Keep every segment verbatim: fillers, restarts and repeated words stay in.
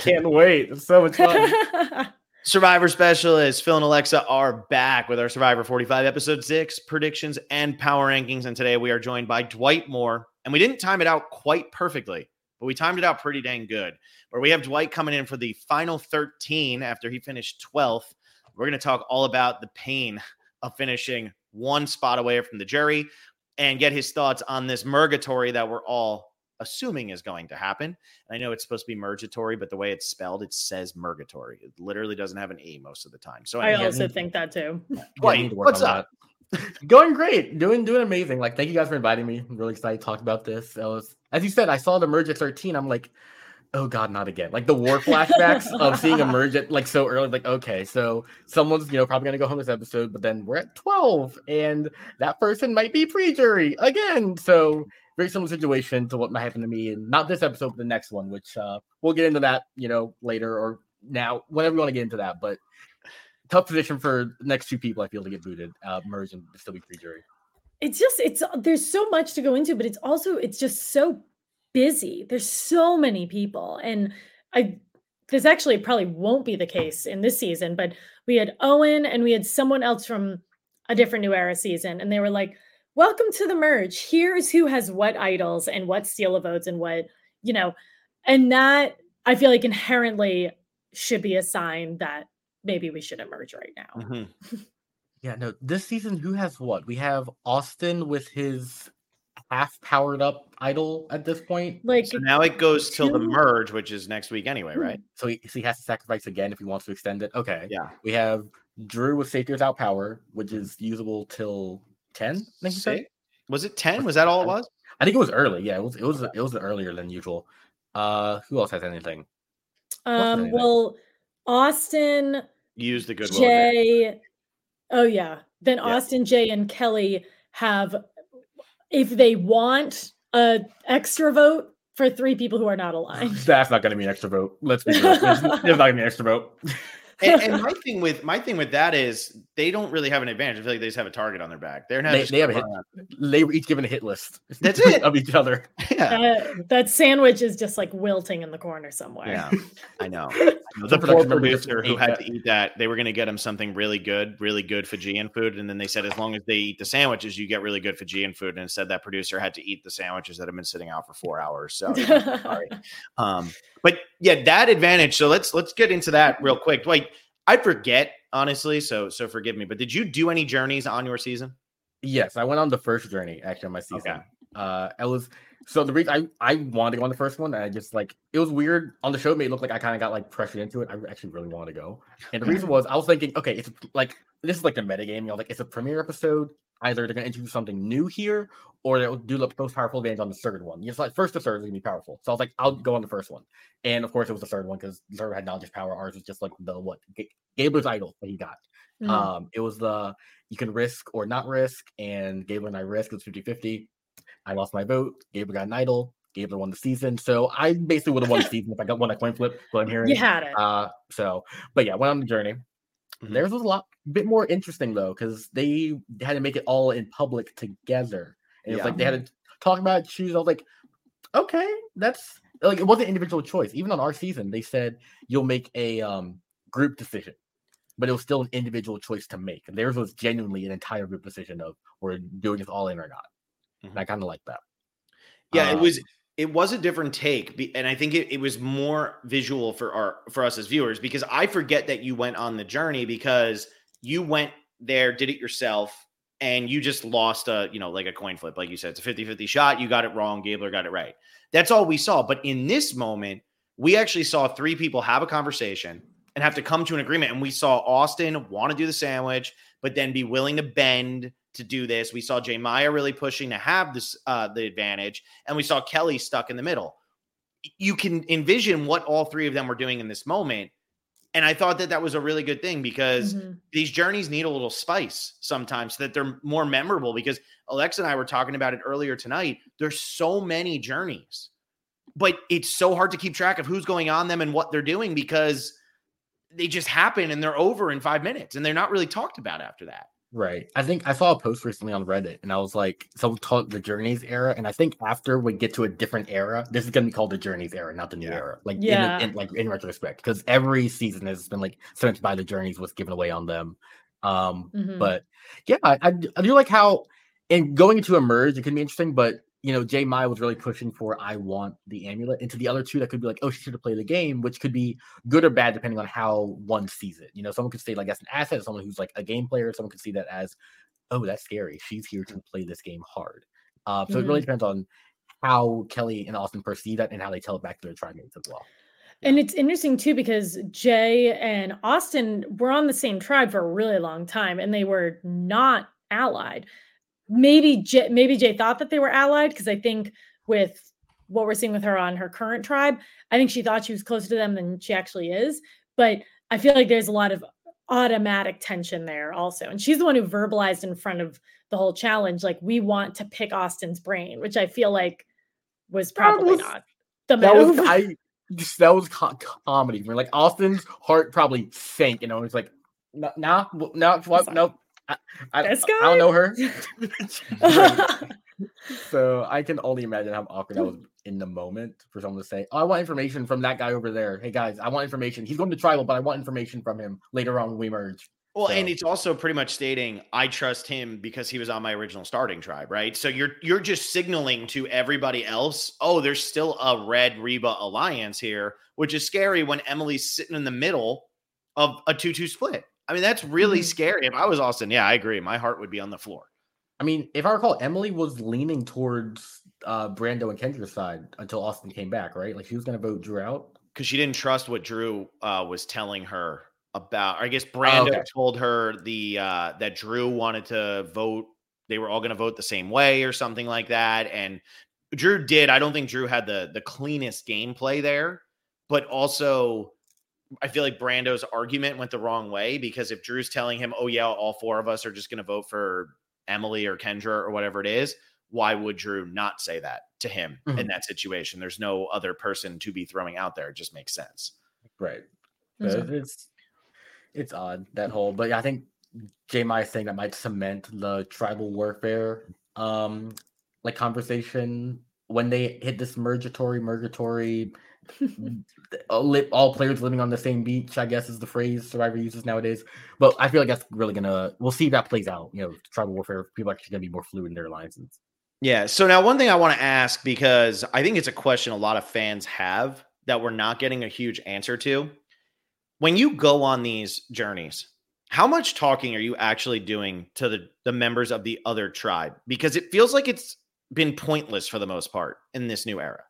can't wait. It's so much fun. Survivor Specialists, Phil and Alexa are back with our Survivor forty-five episode six predictions and power rankings. And today we are joined by Dwight Moore. And we didn't time it out quite perfectly, but we timed it out pretty dang good. Where we have Dwight coming in for the final thirteen after he finished twelfth. We're going to talk all about the pain of finishing one spot away from the jury and get his thoughts on this murgatory that we're all assuming is going to happen. And I know it's supposed to be murgatory, but the way it's spelled, it says murgatory. It literally doesn't have an E most of the time. So I also think that too. Dwight, what's up? Going great. Doing doing amazing. Like, thank you guys for inviting me. I'm really excited to talk about this. I was, as you said, I saw the merge at thirteen. I'm like, oh God, not again. Like the war flashbacks of seeing a merge at like so early. Like, okay, so someone's, you know, probably gonna go home this episode, but then we're at twelve and that person might be pre-jury again. So very similar situation to what might happen to me, and not this episode, but the next one, which uh, we'll get into that, you know, later or now, whenever we want to get into that. But tough position for the next two people, I feel, to get booted, uh, merge and still be pre-jury. It's just, it's there's so much to go into, but it's also, it's just so busy. There's so many people, and I this actually probably won't be the case in this season, but we had Owen and we had someone else from a different New Era season, and they were like, welcome to the merge. Here's who has what idols and what steal of votes and what, you know, and that I feel like inherently should be a sign that maybe we should emerge right now. Mm-hmm. Yeah, no, this season, who has what? We have Austin with his half powered up idol at this point. Like, so now it goes till the merge, which is next week anyway, right? So he, so he has to sacrifice again if he wants to extend it. Okay. Yeah. We have Drew with Safety Without Power, which is usable till ten. I think you said. Was it ten? Was that all it was? I think it was early. Yeah, it was. It was. It was earlier than usual. Uh, who else has anything? Um. Anything? Well, Austin used the Goodwill. Jay. Oh yeah. Then yeah. Austin, Jay, and Kelly have, if they want a extra vote for three people who are not aligned. That's not going to be an extra vote. Let's be real. There's, there's not going to be an extra vote. and, and my thing with my thing with that is they don't really have an advantage. I feel like they just have a target on their back. They're not. They, they have a hit. They were each given a hit list. That's it of each other. Yeah. Uh, that sandwich is just like wilting in the corner somewhere. Yeah, I know. The poor producer who had to eat that, they were going to get him something really good, really good Fijian food, and then they said as long as they eat the sandwiches, you get really good Fijian food. And instead, that producer had to eat the sandwiches that have been sitting out for four hours. So sorry. Um, but yeah, that advantage. So let's let's get into that real quick. Like, I forget, honestly, so so forgive me, but did you do any journeys on your season? Yes, I went on the first journey actually on my season. Okay. Uh, I was so the reason I, I wanted to go on the first one, and I just like it was weird on the show. It made it look like I kind of got like pressured into it. I actually really wanted to go, and the reason was I was thinking, okay, it's like this is like the meta game. You know, like it's a premiere episode. Either they're gonna introduce something new here, or they'll do the most powerful advantage on the third one. It's like first to third is gonna be powerful. So I was like, I'll go on the first one, and of course it was the third one because the third had knowledge power. Ours was just like the what G- Gabler's idol that he got. Mm. Um, it was the you can risk or not risk, and Gabler and I risk. It was fifty-fifty. I lost my vote. Gabler got an idol. Gabler won the season. So I basically would have won the season if I got won a coin flip. What I'm hearing. You had it. Uh, so, but yeah, went on the journey. Mm-hmm. Theirs was a lot bit more interesting though, because they had to make it all in public together. And it was yeah. like they had to talk about it, choose. I was like, okay, that's like it wasn't an individual choice. Even on our season, they said you'll make a um, group decision, but it was still an individual choice to make. And theirs was genuinely an entire group decision of we're doing this all in or not. Mm-hmm. And I kind of like that. Yeah, um, it was. It was a different take, and I think it, it was more visual for our for us as viewers, because I forget that you went on the journey because you went there, did it yourself, and you just lost a, you know, like a coin flip. Like you said, it's a fifty-fifty shot. You got it wrong. Gabler got it right. That's all we saw. But in this moment, we actually saw three people have a conversation and have to come to an agreement. And we saw Austin want to do the sandwich, but then be willing to bend to do this. We saw Jay Maya really pushing to have this uh, the advantage, and we saw Kelly stuck in the middle. You can envision what all three of them were doing in this moment, and I thought that that was a really good thing, because mm-hmm. these journeys need a little spice sometimes so that they're more memorable, because Alexa and I were talking about it earlier tonight. There's so many journeys, but it's so hard to keep track of who's going on them and what they're doing, because they just happen and they're over in five minutes and they're not really talked about after that. Right. I think I saw a post recently on Reddit, and I was like, someone called it the Journeys era, and I think after we get to a different era, this is gonna be called the Journeys era, not the new Yeah. era. Like Yeah. in, in like in retrospect, because every season has been like sent by the Journeys was given away on them. Um, Mhm. but yeah, I, I d- I do like how in going into a merge, it can be interesting, but you know, J Mai was really pushing for I want the amulet. And to the other two, that could be like, oh, she should have played the game, which could be good or bad depending on how one sees it. You know, someone could say like that's an asset, someone who's like a game player, someone could see that as, oh, that's scary. She's here to play this game hard. Uh, so it really Mhm. depends on how Kelly and Austin perceive that and how they tell it back to their tribe mates as well. And it's interesting too because Jay and Austin were on the same tribe for a really long time, and they were not allied. Maybe Jay, maybe Jay thought that they were allied because I think with what we're seeing with her on her current tribe, I think she thought she was closer to them than she actually is. But I feel like there's a lot of automatic tension there also, and she's the one who verbalized in front of the whole challenge, like we want to pick Austin's brain, which I feel like was probably was- not the That was move. I just that was co- comedy. Like Austin's heart probably sank, you know. It's like, no, no, no, what? Nope. I, I, This I don't know her. guy? So I can only imagine how awkward that was in the moment for someone to say, oh, I want information from that guy over there. Hey guys, I want information. He's going to tribal, but I want information from him later on when we merge. Well, So- and it's also pretty much stating I trust him because he was on my original starting tribe, right? So you're you're just signaling to everybody else, oh, there's still a Red Reba alliance here, which is scary when Emily's sitting in the middle of a two two split. I mean, that's really Mhm. scary. If I was Austin, yeah, I agree. My heart would be on the floor. I mean, if I recall, Emily was leaning towards uh, Brando and Kendra's side until Austin came back, right? Like she was going to vote Drew out. Because she didn't trust what Drew uh, was telling her about. I guess Brando okay. told her the uh, that Drew wanted to vote. They were all going to vote the same way or something like that. And Drew did. I don't think Drew had the the cleanest gameplay there, but also I feel like Brando's argument went the wrong way because if Drew's telling him, "Oh yeah, all four of us are just going to vote for Emily or Kendra or whatever it is," why would Drew not say that to him Mhm. in that situation? There's no other person to be throwing out there. It just makes sense. Right. But Mhm. it's it's odd, that whole, but yeah, I think J Mai saying that might cement the tribal warfare um like conversation when they hit this mergatory, mergatory all, li- all players living on the same beach, I guess is the phrase Survivor uses nowadays. But I feel like that's really gonna we'll see if that plays out. You know, tribal warfare, people are actually gonna be more fluid in their alliances. Yeah. So now one thing I want to ask, because I think it's a question a lot of fans have that we're not getting a huge answer to. When you go on these journeys, how much talking are you actually doing to the, the members of the other tribe? Because it feels like it's been pointless for the most part in this new era.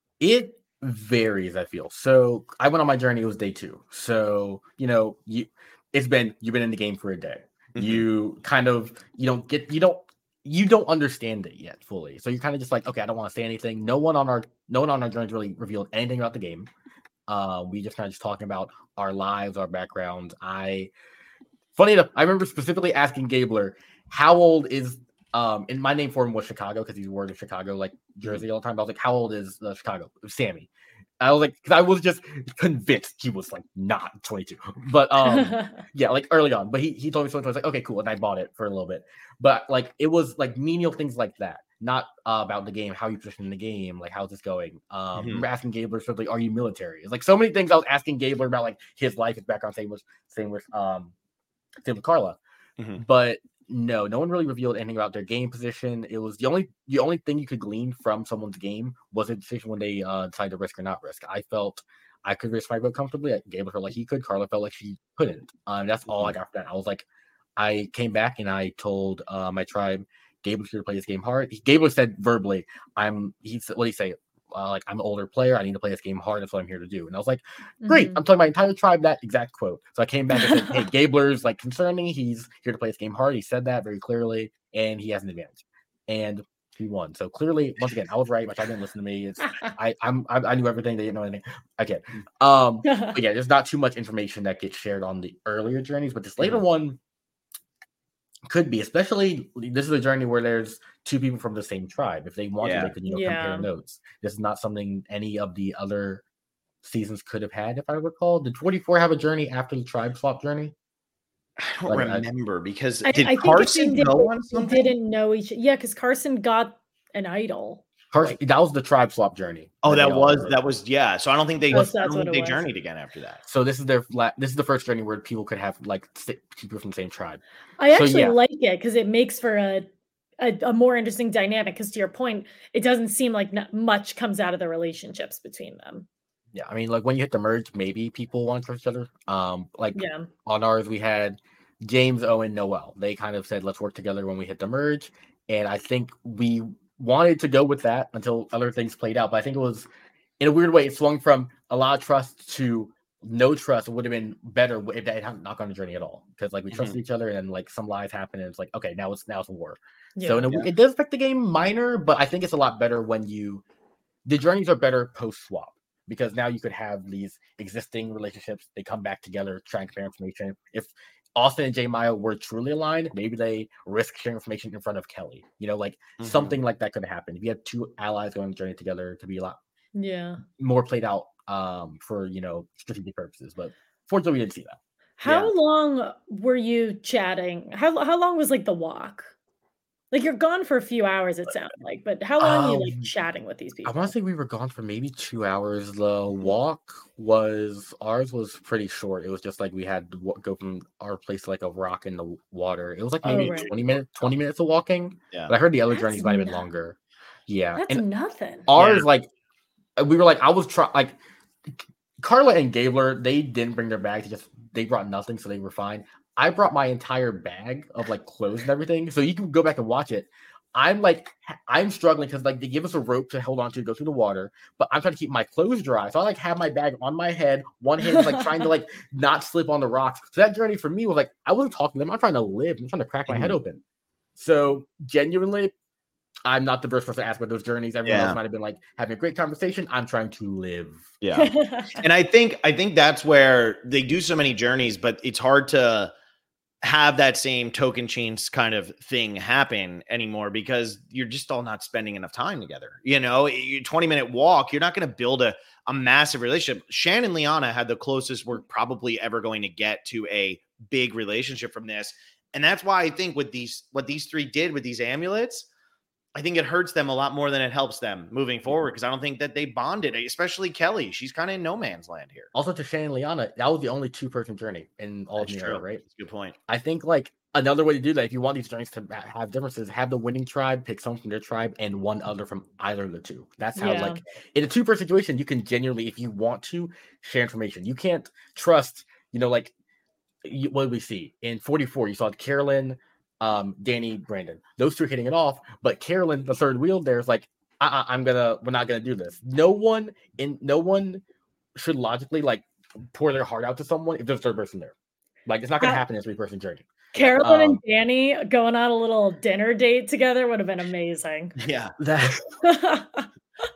It varies, I feel. So I went on my journey, it was day two. So, you know, you it's been you've been in the game for a day. Mhm. You kind of you don't get you don't you don't understand it yet fully. So you're kind of just like, okay, I don't want to say anything. No one on our no one on our journey really revealed anything about the game. Uh, we just kind of just talking about our lives, our backgrounds. I funny enough, I remember specifically asking Gabler, how old is um and my name for him was Chicago because he's wore the Chicago like jersey all the time. I was like, how old is uh, Chicago? It was Sammy. I was like, because I was just convinced he was like not twenty-two. But um yeah, like early on. But he he told me so. I was like, okay, cool. And I bought it for a little bit. But like it was like menial things like that, not uh, about the game, how you position in the game, like how's this going. Um, Mhm. remember asking Gabler something, like, are you military? It's like so many things I was asking Gabler about, like his life, his background. Same with same with um same with Carla. Mhm. But no, no one really revealed anything about their game position. It was the only the only thing you could glean from someone's game was a decision when they uh, decided to risk or not risk. I felt I could risk my vote comfortably. Gabler felt like he could. Carla felt like she couldn't. Um, that's all I got from that. I was like, I came back and I told uh, my tribe, Gabler's here to play this game hard. Gabler said verbally, "I'm." He said, "What do you say?" Uh, like, I'm an older player. I need to play this game hard. That's what I'm here to do. And I was like, great. Mhm. I'm telling my entire tribe that exact quote. So I came back and said, hey, Gabler's like concerning. He's here to play this game hard. He said that very clearly, and he has an advantage. And he won. So clearly, once again, I was right. My tribe didn't listen to me. It's I I'm I, I knew everything. They didn't know anything. Again, um, but yeah, there's not too much information that gets shared on the earlier journeys, but this later Mhm. one could be, especially this is a journey where there's two people from the same tribe. If they wanted, Yeah. they could, you know, Yeah. compare notes. This is not something any of the other seasons could have had, if I recall. Did twenty-four have a journey after the tribe swap journey? I don't Like, I- remember because I, did I think Carson it go on they something? didn't know each. Yeah, because Carson got an idol. Carson, Like- that was the tribe swap journey. Oh, they that all was were- that was yeah. So I don't think they Oh, I so that's don't what think it they was. journeyed again after that. So this is their la- this is the first journey where people could have like si- people from the same tribe. I So, actually yeah. like it because it makes for a, a a more interesting dynamic. Because to your point, it doesn't seem like not much comes out of the relationships between them. Yeah, I mean, like when you hit the merge, maybe people want to trust each other. Um, like Yeah, on ours, we had James, Owen, Noel. They kind of said, "Let's work together when we hit the merge," and I think we wanted to go with that until other things played out. But I think it was, in a weird way, it swung from a lot of trust to no trust. It would have been better if they hadn't not gone the journey at all, because like we trusted Mhm. each other, and then like some lies happened, and it's like, okay, now it's now it's a war. yeah. So in a, Yeah. it does affect the game minor, but I think it's a lot better when you the journeys are better post swap. Because now you could have these existing relationships. They come back together, try and compare information. If Austin and J Maya were truly aligned, maybe they risk sharing information in front of Kelly. You know, like Mhm. something like that could happen. If you had two allies going on the journey together, to be a lot yeah. more played out um, for, you know, strategic purposes. But fortunately, we didn't see that. How Yeah. long were you chatting? How how long was like the walk? Like you're gone for a few hours, it sounds like, but how long are you like Um, chatting with these I people? want to say we were gone for maybe two hours. The walk was ours was pretty short. It was just like we had to wa- go from our place to like a rock in the water. It was like Oh, maybe right. twenty minutes, twenty minutes of walking. Yeah. But I heard the other That's journeys might have been not- longer. Yeah, That's and nothing. ours like we were like I was trying like Carla and Gabler. They didn't bring their bags. They just they brought nothing, so they were fine. I brought my entire bag of like clothes and everything, so you can go back and watch it. I'm like, I'm struggling because like they give us a rope to hold on to go through the water, but I'm trying to keep my clothes dry. So I like have my bag on my head, one hand is like trying to like not slip on the rocks. So that journey for me was like, I wasn't talking to them. I'm trying to live. I'm trying to crack my head Mhm. open. So genuinely, I'm not the first person to ask about those journeys. Everyone Yeah. else might have been like having a great conversation. I'm trying to live. Yeah. And I think I think that's where they do so many journeys, but it's hard to have that same token chains kind of thing happen anymore because you're just all not spending enough time together. You know, you twenty minute walk, you're not going to build a, a massive relationship. Shan and Liana had the closest we're probably ever going to get to a big relationship from this. And that's why I think with these, what these three did with these amulets, I think it hurts them a lot more than it helps them moving forward because I don't think that they bonded, especially Kelly. She's kind of in no man's land here. Also, to Shane and Liana, that was the only two person journey in all That's of true. Nero, right? That's a good point. I think like another way to do that, if you want these journeys to ha- have differences, have the winning tribe pick someone from their tribe and one other from either of the two. That's how Yeah. like in a two person situation, you can genuinely, if you want to, share information. You can't trust, you know, like you, what did we see in forty-four? You saw Carolyn, um, Danny, Brandon. Those two are hitting it off, but Carolyn, the third wheel, there's like, uh-uh, I'm gonna, we're not gonna do this. No one in, no one should logically like pour their heart out to someone if there's a third person there. Like it's not gonna Uh, happen in a three person journey. Carolyn and Um, Danny going on a little dinner date together would have been amazing. Yeah. That But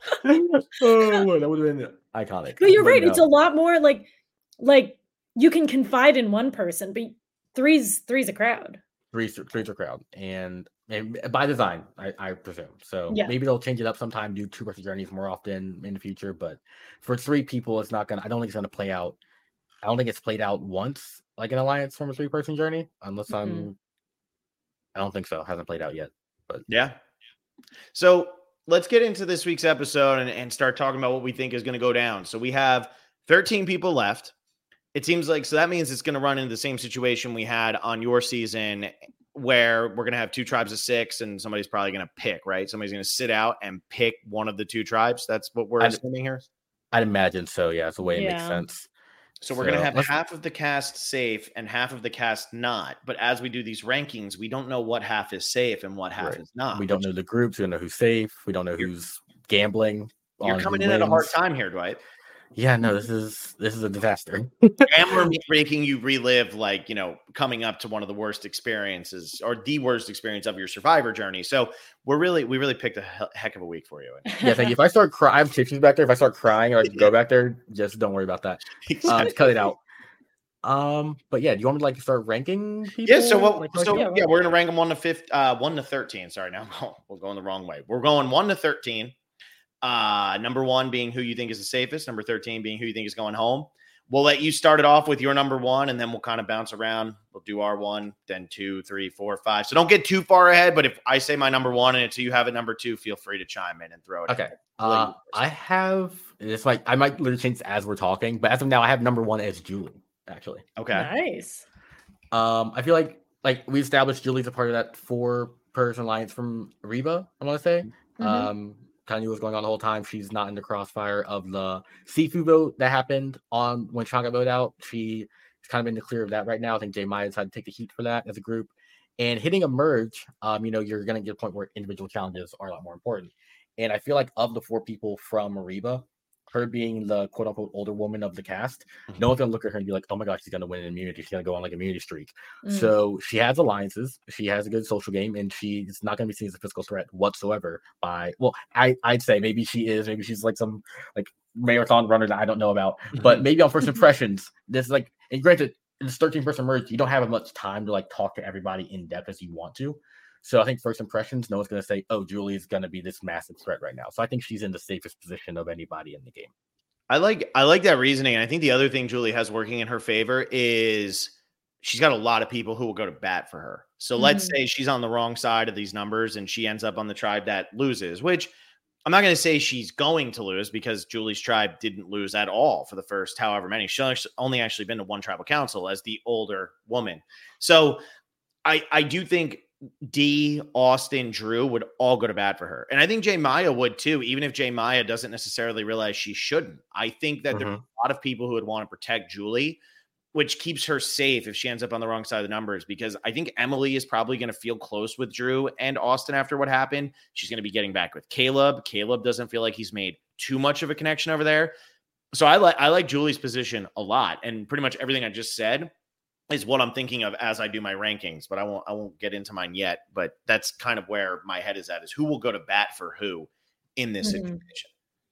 oh, that would have been iconic. you're But right. It's a no, lot more like like you can confide in one person, but three's three's a crowd. three's three's a crowd, and, and by design, I, I presume. So Yeah. maybe they'll change it up sometime, do two person journeys more often in the future. But for three people, it's not gonna. I don't think it's gonna play out. I don't think it's played out once like an alliance from a three person journey, unless I'm. Mhm. I don't think so. Hasn't played out yet. Yeah. So let's get into this week's episode and, and start talking about what we think is going to go down. So we have thirteen people left. It seems like, so that means it's going to run into the same situation we had on your season where we're going to have two tribes of six and somebody's probably going to pick, right? Somebody's going to sit out and pick one of the two tribes. That's what we're I'd- assuming here. I'd imagine so. Yeah, it's the way it makes Yeah. sense. So we're going to So, have let's- half of the cast safe and half of the cast not. But as we do these rankings, we don't know what half is safe and what half Right. is not. We don't know the groups. We don't know who's safe. We don't know You're- who's gambling. You're on who coming in at a hard wins. time here, Dwight. Yeah, no, this is this is a disaster. And we're making you relive, like, you know, coming up to one of the worst experiences or the worst experience of your survivor journey. So we're really, we really picked a he- heck of a week for you. Yeah, thank you. If I start crying, I have tissues back there. If I start crying or I go back there, just don't worry about that. Uh, just cut it out. Um, but yeah, do you want me to like start ranking people? Yeah. So what? Like, So yeah, yeah, we're gonna rank them one to fifth, uh, one to thirteen. Sorry, now I'm going, we're going the wrong way. We're going one to thirteen. Uh, number one being who you think is the safest. Number thirteen being who you think is going home. we'll let you start it off with your number one, and then we'll kind of bounce around. We'll do our one, then two, three, four, five. So don't get too far ahead. But if I say my number one and it's you have it number two, feel free to chime in and throw it. Okay. Uh, I have it's like I might literally change as we're talking, but as of now, I have number one as Julie. Actually. Okay. Nice. Um, I feel like like we established Julie's a part of that four person alliance from Reba. I want to say. Mm-hmm. Um. Kind of knew what was going on the whole time. She's not in the crossfire of the Sifu vote that happened on when Sean got voted out. She's kind of in the clear of that right now. I think J Maya decided to take the heat for that as a group. And hitting a merge, um, you know, you're going to get a point where individual challenges are a lot more important. And I feel like of the four people from Reba, her being the quote unquote older woman of the cast, mm-hmm. no one's gonna look at her and be like, oh my gosh, she's gonna win an immunity. She's gonna go on like a immunity streak. Mm. So she has alliances, she has a good social game, and she's not gonna be seen as a physical threat whatsoever by well, I, I'd say maybe she is, maybe she's like some like marathon runner that I don't know about. But maybe on first impressions, this like and granted, in this thirteen person merge, you don't have as much time to like talk to everybody in depth as you want to. So I think first impressions, no one's going to say, oh, Julie is going to be this massive threat right now. So I think she's in the safest position of anybody in the game. I like I like that reasoning. And I think the other thing Julie has working in her favor is she's got a lot of people who will go to bat for her. So mm-hmm. let's say she's on the wrong side of these numbers and she ends up on the tribe that loses, which I'm not going to say she's going to lose because Julie's tribe didn't lose at all for the first however many. She's only actually been to one tribal council as the older woman. So I, I do think D, Austin, Drew would all go to bat for her. And I think J Maya would too, even if J Maya doesn't necessarily realize she shouldn't. I think that mm-hmm. there's a lot of people who would want to protect Julie, which keeps her safe if she ends up on the wrong side of the numbers, because I think Emily is probably going to feel close with Drew and Austin after what happened. She's going to be getting back with Caleb. Caleb doesn't feel like he's made too much of a connection over there. So I like I like Julie's position a lot. And pretty much everything I just said is what I'm thinking of as I do my rankings, but I won't, I won't get into mine yet, but that's kind of where my head is at, is who will go to bat for who in this mm-hmm. situation.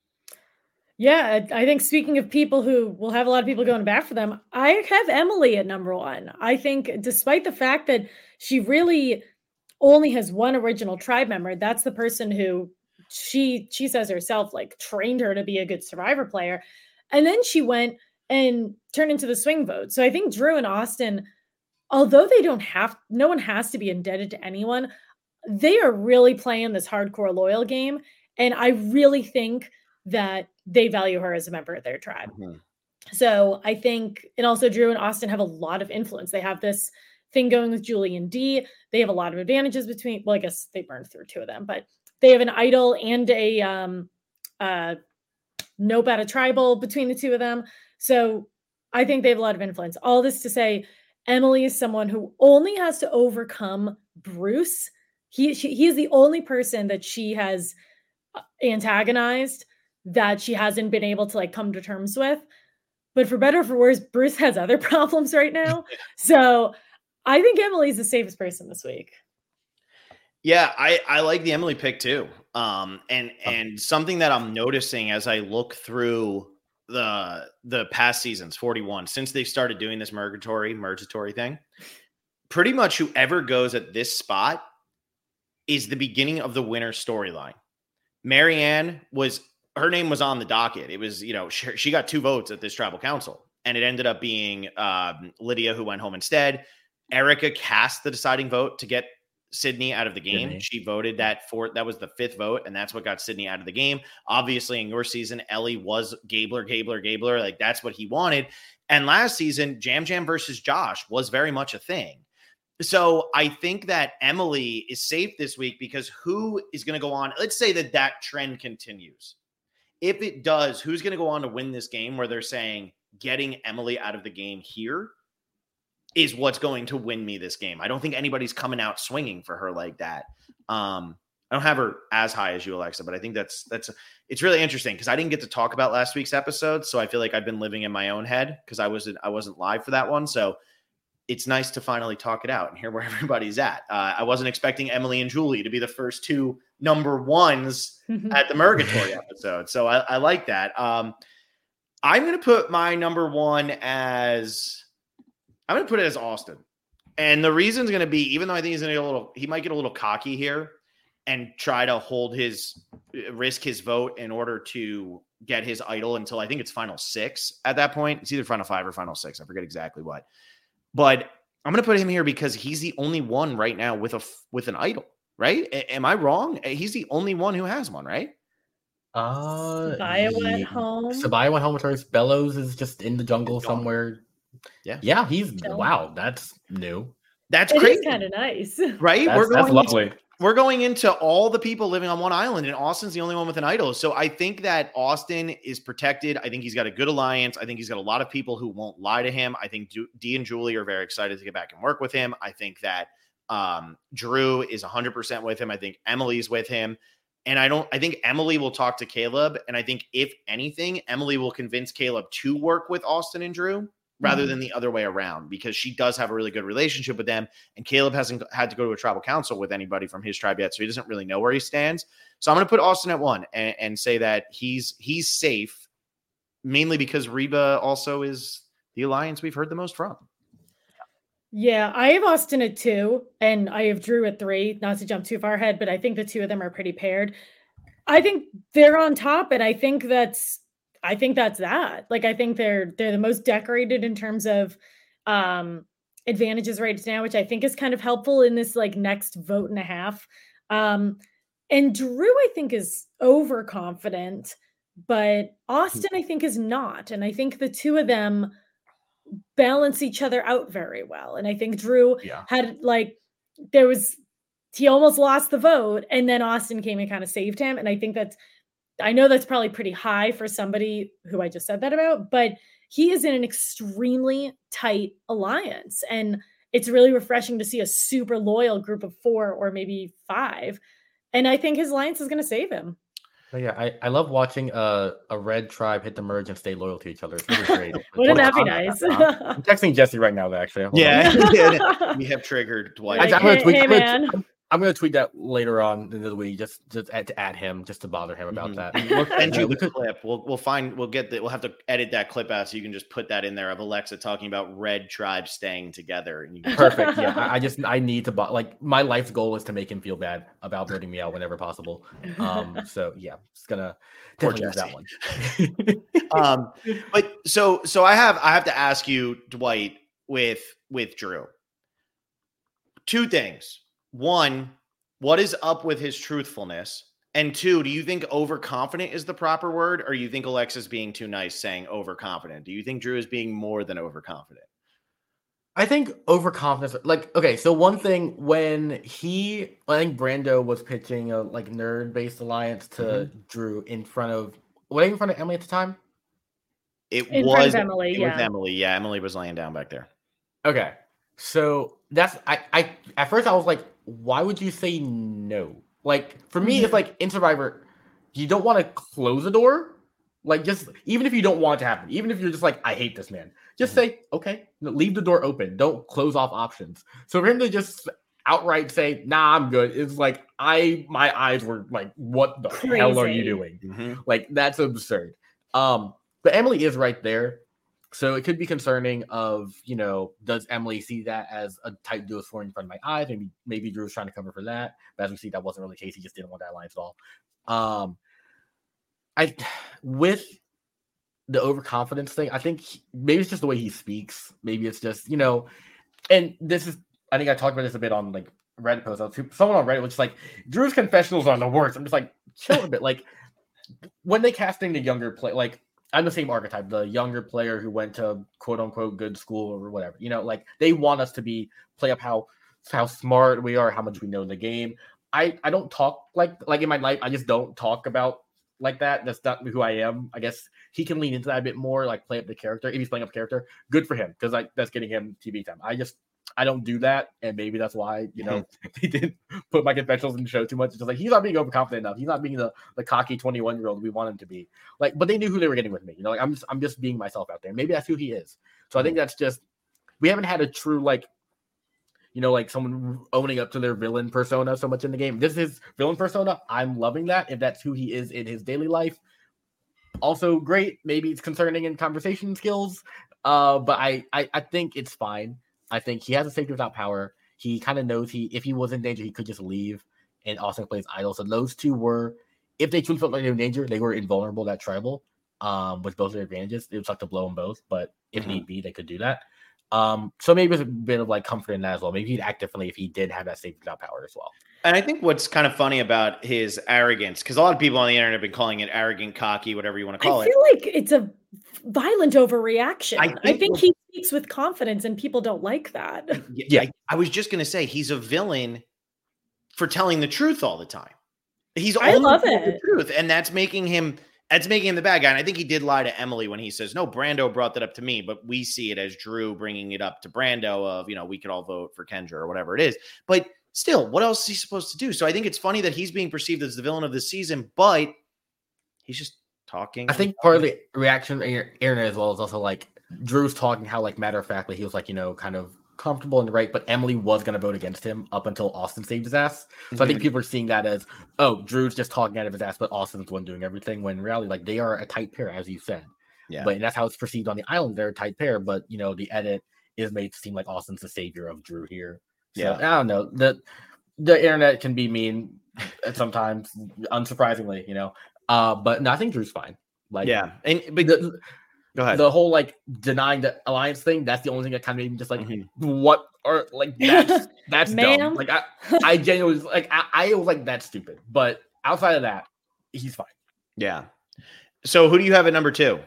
Yeah. I think speaking of people who will have a lot of people going to bat for them, I have Emily at number one. I think despite the fact that she really only has one original tribe member, that's the person who she, she says herself, like trained her to be a good Survivor player. And then she went and turn into the swing vote. So I think Drew and Austin, although they don't have, no one has to be indebted to anyone, they are really playing this hardcore loyal game. And I really think that they value her as a member of their tribe. Mm-hmm. So I think, and also Drew and Austin have a lot of influence. They have this thing going with Julie and D. They have a lot of advantages between, well, I guess they burned through two of them, but they have an idol and a um, uh, nope at a tribal between the two of them. So I think they have a lot of influence. All this to say, Emily is someone who only has to overcome Bruce. He she, he is the only person that she has antagonized that she hasn't been able to like come to terms with. But for better or for worse, Bruce has other problems right now. So I think Emily's the safest person this week. Yeah, I, I like the Emily pick too. Um, and and something that I'm noticing as I look through the the past seasons, forty-one, since they started doing this mergatory, mergatory thing, pretty much whoever goes at this spot is the beginning of the winner storyline. Marianne was, her name was on the docket. It was, you know, she, she got two votes at this tribal council, and it ended up being um, Lydia who went home instead. Erica cast the deciding vote to get Sydney out of the game. Sydney. She voted that for that was the fifth vote, and that's what got Sydney out of the game. Obviously, in your season, Ellie was Gabler, Gabler, Gabler. Like that's what he wanted. And last season, Jam Jam versus Josh was very much a thing. So I think that Emily is safe this week because who is going to go on? Let's say that that trend continues. If it does, who's going to go on to win this game where they're saying getting Emily out of the game here is what's going to win me this game. I don't think anybody's coming out swinging for her like that. Um, I don't have her as high as you, Alexa, but I think that's, that's, it's really interesting because I didn't get to talk about last week's episode. So I feel like I've been living in my own head because I wasn't, I wasn't live for that one. So it's nice to finally talk it out and hear where everybody's at. Uh, I wasn't expecting Emily and Julie to be the first two number ones at the Murgatory episode. So I, I like that. Um, I'm going to put my number one as, I'm going to put it as Austin. And the reason's going to be, even though I think he's going to get a little, he might get a little cocky here. and try to hold his risk his vote in order to get his idol until I think it's final six at that point. It's either final five or final six. I forget exactly what, but I'm going to put him here because he's the only one right now with a, with an idol, right? A- am I wrong? He's the only one who has one, right? Uh, Sabaya yeah. went home. Sabaya went home with hers. Bellows is just in the jungle somewhere. Yeah. Yeah, he's Chilling. wow, that's new. That's It crazy. is kind of nice. Right? That's, we're that's going lovely. we're going into all the people living on one island, and Austin's the only one with an idol. So I think that Austin is protected. I think he's got a good alliance. I think he's got a lot of people who won't lie to him. I think Dee and Julie are very excited to get back and work with him. I think that um, Drew is one hundred percent with him. I think Emily's with him. And I don't, I think Emily will talk to Caleb. And I think if anything, Emily will convince Caleb to work with Austin and Drew rather Mm-hmm. than the other way around, because she does have a really good relationship with them. And Caleb hasn't had to go to a tribal council with anybody from his tribe yet. So he doesn't really know where he stands. So I'm going to put Austin at one and, and say that he's, he's safe, mainly because Reba also is the alliance we've heard the most from. Yeah, I have Austin at two, and I have Drew at three. Not to jump too far ahead, but I think the two of them are pretty paired. I think they're on top, and I think that's, I think that's that. Like, I think they're they're the most decorated in terms of um, advantages right now, which I think is kind of helpful in this like next vote and a half. Um, and Drew, I think, is overconfident, but Austin, I think, is not. And I think the two of them balance each other out very well. And I think Drew Yeah. had like, there was, he almost lost the vote, and then Austin came and kind of saved him. And I think that's, I know that's probably pretty high for somebody who I just said that about, but he is in an extremely tight alliance. And it's really refreshing to see a super loyal group of four or maybe five. And I think his alliance is going to save him. But yeah, I, I love watching a, a red tribe hit the merge and stay loyal to each other. It's really great. Wouldn't that be I'm- nice? I'm texting Jesse right now, actually. Hold on. Yeah. We have triggered Dwight. I- Like, I'm gonna hey, tweet- hey, I'm gonna- man. I'm gonna tweet that later on in the week, just just add, to add him, just to bother him about Mhm. that. We'll send Yeah, you we the could- clip. We'll we'll find we'll get the we'll have to edit that clip out so you can just put that in there of Alexa talking about red tribes staying together. And you can Perfect. Yeah, I, I just I need to bo- like my life's goal is to make him feel bad about voting me out whenever possible. Um, so yeah, just gonna Poor definitely use that one. um but so so I have I have to ask you, Dwight, with with Drew. Two things. One, what is up with his truthfulness? And two, do you think overconfident is the proper word, or you think Alexa's being too nice saying overconfident? Do you think Drew is being more than overconfident? I think overconfidence. Like, okay, so one thing when he, I think Brando was pitching a like nerd-based alliance to Mm-hmm. Drew in front of, what in front of Emily at the time? It In front was of Emily, it yeah. was Emily. Yeah, Emily was laying down back there. Okay, so that's I. I at first I was like, why would you say no? Like for me, Mhm. it's like in Survivor, you don't want to close the door. Like just even if you don't want it to happen, even if you're just like, I hate this man, just say okay, leave the door open. Don't close off options. So for him to just outright say, nah, I'm good, it's like I my eyes were like, what the hell are you Crazy. doing? Like that's absurd. Um, but Emily is right there. So it could be concerning of, you know, does Emily see that as a tight duo scoring in front of my eyes? Maybe maybe Drew's trying to cover for that. But as we see, that wasn't really the case. He just didn't want that alliance at all. Um, I with the overconfidence thing, I think he- maybe it's just the way he speaks. Maybe it's just, you know, and this is, I think I talked about this a bit on like Reddit post. Someone on Reddit was just like, Drew's confessionals are the worst. I'm just like, chill a bit. Like when they casting the younger play, like I'm the same archetype, the younger player who went to quote unquote good school or whatever. You know, like they want us to be play up how how smart we are, how much we know the game. I I don't talk like like in my life. I just don't talk about like that. That's not who I am. I guess he can lean into that a bit more, like play up the character. If he's playing up character, good for him because like that's getting him T V time. I just I don't do that, and maybe that's why you know he didn't put my confessionals in the show too much. It's just like he's not being overconfident enough. He's not being the, the cocky twenty-one year old we want him to be. Like, but they knew who they were getting with me. You know, like I'm just I'm just being myself out there. Maybe that's who he is. So I think that's just we haven't had a true like, you know, like someone owning up to their villain persona so much in the game. This is villain persona. I'm loving that. If that's who he is in his daily life, also great. Maybe it's concerning in conversation skills. Uh, but I I, I think it's fine. I think he has a safety without power. He kind of knows he if he was in danger, he could just leave. and Austin plays Idol. So those two were, if they truly felt like they were in danger, they were invulnerable that tribal, um, with both their advantages. It would suck to blow them both, but if mm-hmm. need be, they could do that. Um, so maybe there's a bit of like comfort in that as well. Maybe he'd act differently if he did have that safety valve power as well. And I think what's kind of funny about his arrogance, because a lot of people on the internet have been calling it arrogant, cocky, whatever you want to call I it. I feel like it's a violent overreaction. I think, I think he speaks with confidence and people don't like that. Yeah. I, I was just going to say he's a villain for telling the truth all the time. He's I only love telling it. the truth. And that's making him, that's making him the bad guy. And I think he did lie to Emily when he says, no, Brando brought that up to me, but we see it as Drew bringing it up to Brando of, you know, we could all vote for Kendra or whatever it is. But still, what else is he supposed to do? So I think it's funny that he's being perceived as the villain of the season, but he's just talking. I think part of the reaction Aaron as well is also like Drew's talking how like matter of factly he was like, you know, kind of comfortable in the right, but Emily was going to vote against him up until Austin saved his ass. So mm-hmm. I think people are seeing that as, oh, Drew's just talking out of his ass, but Austin's the one doing everything. When in reality, like they are a tight pair, as you said. Yeah. But that's how it's perceived on the island. They're a tight pair, but you know, the edit is made to seem like Austin's the savior of Drew here. So, yeah. I don't know. The the internet can be mean sometimes, unsurprisingly, you know. Uh, but no, I think Drew's fine. Like, yeah, and but the, go ahead. The whole like denying the alliance thing, that's the only thing that kind of made me just like, mm-hmm. what or like that's that's dumb. Like I, I genuinely like I, I was like that's stupid. But outside of that, he's fine. Yeah. So who do you have at number two?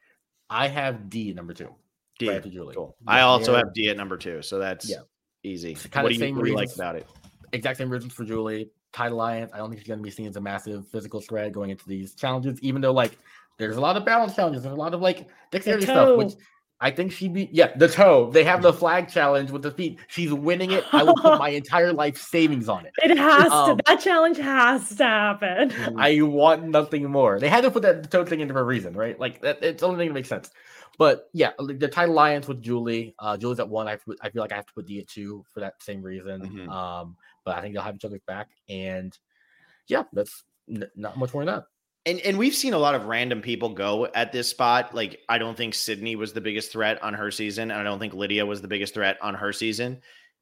I have D at number two. D. Right to Julie. Cool. Yeah, I also yeah. have D at number two. So that's yeah. easy. Kind what of do you, same what do you reasons, like about it? Exact same reasons for Julie. Tight alliance. I don't think she's going to be seen as a massive physical threat going into these challenges, even though like there's a lot of balance challenges. There's a lot of like dexterity stuff, which I think she'd be. Yeah, the toe. They have the flag challenge with the feet. She's winning it. I will put my entire life savings on it. It has um, to. That challenge has to happen. I want nothing more. They had to put that toe thing in for a reason, right? Like that, it's the only thing that makes sense. But yeah, the tight alliance with Julie. Uh, Julie's at one. I, I feel like I have to put D at two for that same reason. Mm-hmm. Um, but I think they'll have each other's back. And yeah, that's n- not much more than that. And and we've seen a lot of random people go at this spot. Like, I don't think Sydney was the biggest threat on her season. And I don't think Lydia was the biggest threat on her season.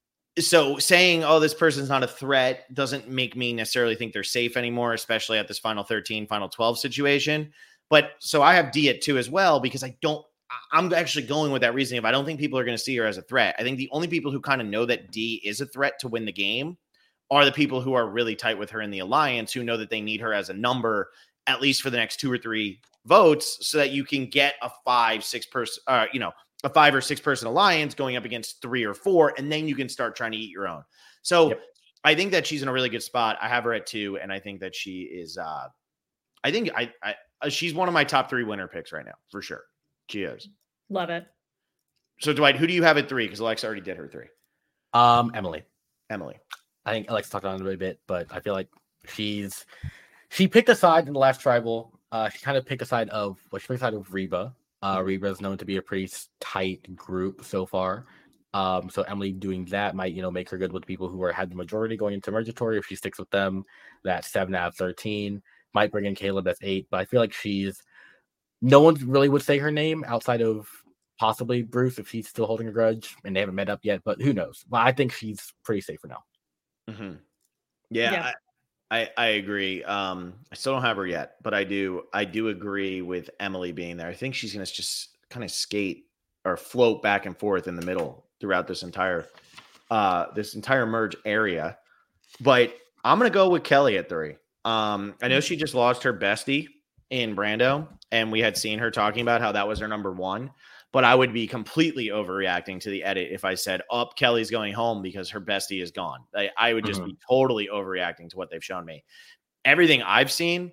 So saying, oh, this person's not a threat doesn't make me necessarily think they're safe anymore, especially at this final thirteen, final twelve situation. But so I have D at two as well, because I don't, I'm actually going with that reasoning. If I don't think people are going to see her as a threat, I think the only people who kind of know that D is a threat to win the game are the people who are really tight with her in the alliance, who know that they need her as a number, at least for the next two or three votes, so that you can get a five, six person, uh, you know, a five or six person alliance going up against three or four, and then you can start trying to eat your own. So yep. I think that she's in a really good spot. I have her at two, and I think that she is, uh, I think I, I, she's one of my top three winner picks right now, for sure. She is. Love it. So Dwight, who do you have at three? Because Alexa already did her three. Um, Emily. Emily. I think Alexa talked on it a bit, but I feel like she's, she picked a side in the last tribal. Uh, she kind of picked a side of, well, she picked a side of Reba. Uh, Reba is known to be a pretty tight group so far. Um, so Emily doing that might, you know, make her good with people who are had the majority going into Mergatory. If she sticks with them, that's seven out of thirteen. Might bring in Caleb, that's eight. But I feel like she's, no one really would say her name outside of possibly Bruce if he's still holding a grudge and they haven't met up yet. But who knows? Well, I think she's pretty safe for now. Mm-hmm. Yeah, yeah. I, I, I agree. Um, I still don't have her yet, but I do. I do agree with Emily being there. I think she's going to just kind of skate or float back and forth in the middle throughout this entire uh, this entire merge area. But I'm going to go with Kelly at three. Um, I know she just lost her bestie in Brando, and we had seen her talking about how that was her number one. But I would be completely overreacting to the edit if I said, oh, Kelly's going home because her bestie is gone. I, I would just mm-hmm. be totally overreacting to what they've shown me. Everything I've seen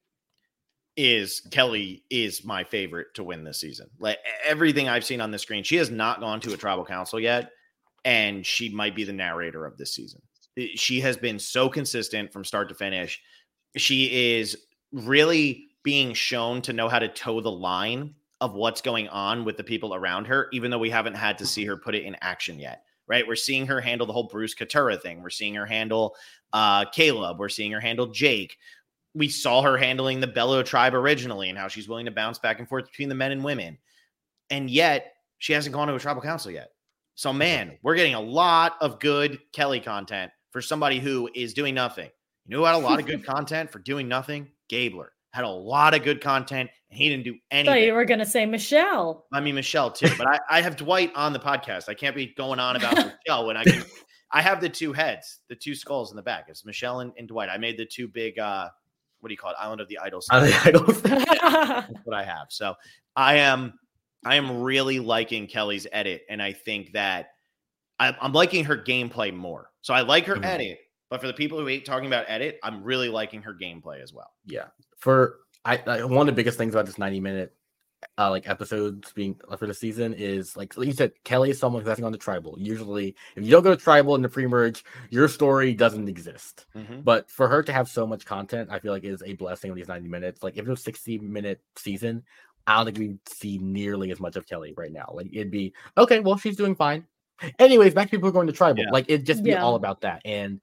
is Kelly is my favorite to win this season. Like everything I've seen on the screen, she has not gone to a tribal council yet, and she might be the narrator of this season. She has been so consistent from start to finish. She is really being shown to know how to toe the line of what's going on with the people around her, even though we haven't had to see her put it in action yet, right? We're seeing her handle the whole Bruce Katura thing. We're seeing her handle uh, Caleb. We're seeing her handle Jake. We saw her handling the Bello tribe originally and how she's willing to bounce back and forth between the men and women. And yet she hasn't gone to a tribal council yet. So man, we're getting a lot of good Kelly content for somebody who is doing nothing. You know who had a lot of good content for doing nothing? Gabler had a lot of good content, and he didn't do I thought anything. you were going to say Michelle. I mean, Michelle too, but I, I have Dwight on the podcast. I can't be going on about Michelle when I can. I have the two heads, the two skulls in the back. It's Michelle and, and Dwight. I made the two big, uh, what do you call it? Island of the Idols. Island of the Idols. That's what I have. So I am, I am really liking Kelly's edit, and I think that I, I'm liking her gameplay more. So I like her mm-hmm. edit, but for the people who hate talking about edit, I'm really liking her gameplay as well. Yeah. For I, I one of the biggest things about this ninety minute uh, like episodes being uh, for the season is like, like you said, Kelly is someone who's acting on the tribal. Usually, if you don't go to tribal in the pre-merge, your story doesn't exist. Mm-hmm. But for her to have so much content, I feel like is a blessing of these ninety minutes. Like if it was a sixty minute season, I don't think we'd see nearly as much of Kelly right now. Like it'd be okay, well, she's doing fine. Anyways, back to people going to tribal. Yeah. Like it'd just be yeah. all about that. And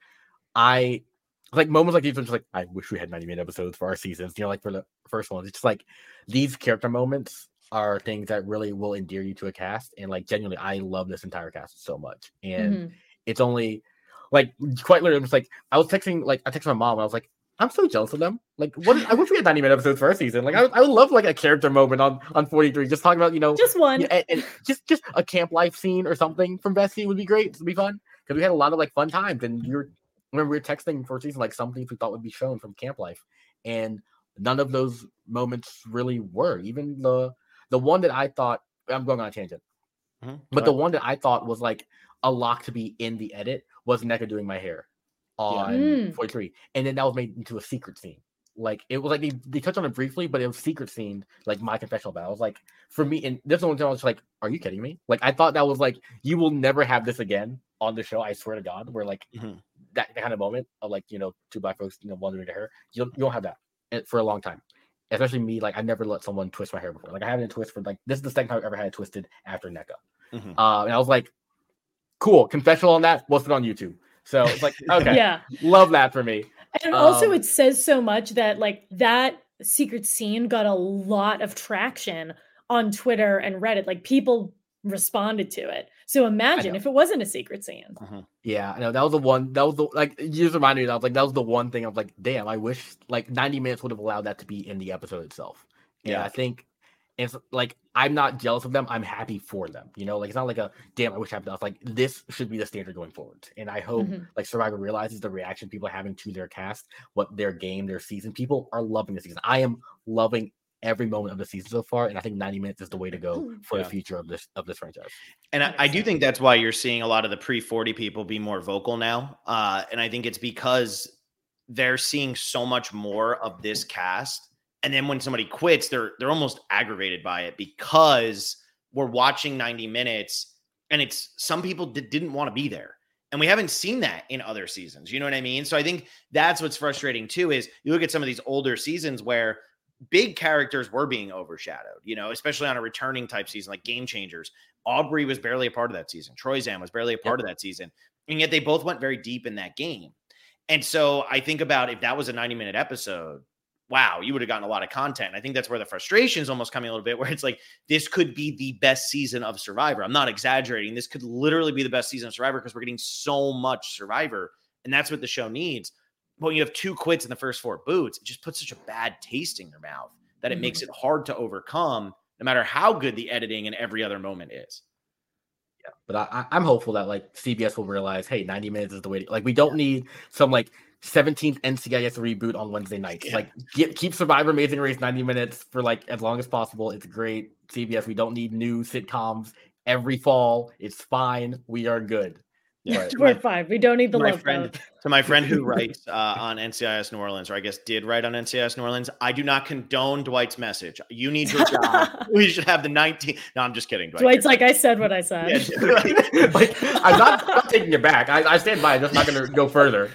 I like moments like these are just like, I wish we had ninety minute episodes for our seasons. You know, like for the first one, it's just like these character moments are things that really will endear you to a cast. And like genuinely, I love this entire cast so much. And mm-hmm. it's only like quite literally, I'm just like, I was texting, like I texted my mom and I was like, I'm so jealous of them. Like, what? I wish we had ninety minute episodes for our season. Like, I, I would love like a character moment on, on forty-three, just talking about, you know, just one, yeah, and, and just just a camp life scene or something from Bessie would be great. It'd be fun because we had a lot of like fun times. And you were, remember we were texting for a season like some things we thought would be shown from camp life, and none of those moments really were. Even the the one that I thought, I'm going on a tangent, mm-hmm. but the one that I thought was like a lock to be in the edit was N E C A doing my hair on mm. forty-three, and then that was made into a secret scene. Like it was like they, they touched on it briefly, but it was secret scene, like my confessional battle. I was like, for me, and this one I was like, are you kidding me? Like I thought that was like, you will never have this again on the show. I swear to God, where like mm-hmm. that, that kind of moment of like, you know, two black folks, you know, wandering to her. You don't, you don't have that for a long time. Especially me, like I've never let someone twist my hair before. Like I haven't twist for like this is the second time I've ever had it twisted after N E C A. Mm-hmm. Uh, and I was like, cool, confessional on that. We'll put it on YouTube. So it's like, okay, yeah, love that for me. And also, um, it says so much that like that secret scene got a lot of traction on Twitter and Reddit. Like people responded to it. So imagine if it wasn't a secret scene. Uh-huh. Yeah, I know that was the one. That was the like. You just reminded me. That I was like, that was the one thing. I was like, damn, I wish like ninety minutes would have allowed that to be in the episode itself. And yeah, I think it's like I'm not jealous of them. I'm happy for them. You know, like it's not like a damn. I wish I had enough. Like this should be the standard going forward. And I hope mm-hmm. like Survivor realizes the reaction people are having to their cast, what their game, their season. People are loving the season. I am loving every moment of the season so far, and I think ninety minutes is the way to go for yeah. the future of this of this franchise. And I, I do think that's why you're seeing a lot of the pre forty people be more vocal now. Uh, and I think it's because they're seeing so much more of this cast. And then when somebody quits, they're they're almost aggravated by it because we're watching ninety minutes and it's some people d- didn't want to be there. And we haven't seen that in other seasons. You know what I mean? So I think that's what's frustrating too, is you look at some of these older seasons where big characters were being overshadowed, you know, especially on a returning type season like Game Changers. Aubrey was barely a part of that season. Troyzan was barely a part yep. of that season. And yet they both went very deep in that game. And so I think about if that was a ninety minute episode, wow, you would have gotten a lot of content. I think that's where the frustration is almost coming a little bit, where it's like, this could be the best season of Survivor. I'm not exaggerating. This could literally be the best season of Survivor because we're getting so much Survivor, and that's what the show needs. But when you have two quits in the first four boots, it just puts such a bad taste in your mouth that it mm-hmm. makes it hard to overcome, no matter how good the editing and every other moment is. Yeah, but I, I'm hopeful that like C B S will realize, hey, ninety minutes is the way to, like, we don't need some like seventeenth N C I S reboot on Wednesday nights. Yeah. Like get, keep Survivor Amazing Race ninety minutes for like as long as possible. It's great. C B S, we don't need new sitcoms every fall. It's fine. We are good. Yeah, we're my, fine. We don't need the my love friend. boat. To my friend who writes uh, on N C I S New Orleans, or I guess did write on N C I S New Orleans, I do not condone Dwight's message. You need your job. We should have the nineteen. No, I'm just kidding. Dwight. Dwight's like, I said what I said. Yeah, right. Like, I'm not, I'm not taking it back. I, I stand by. I'm just not going to go further.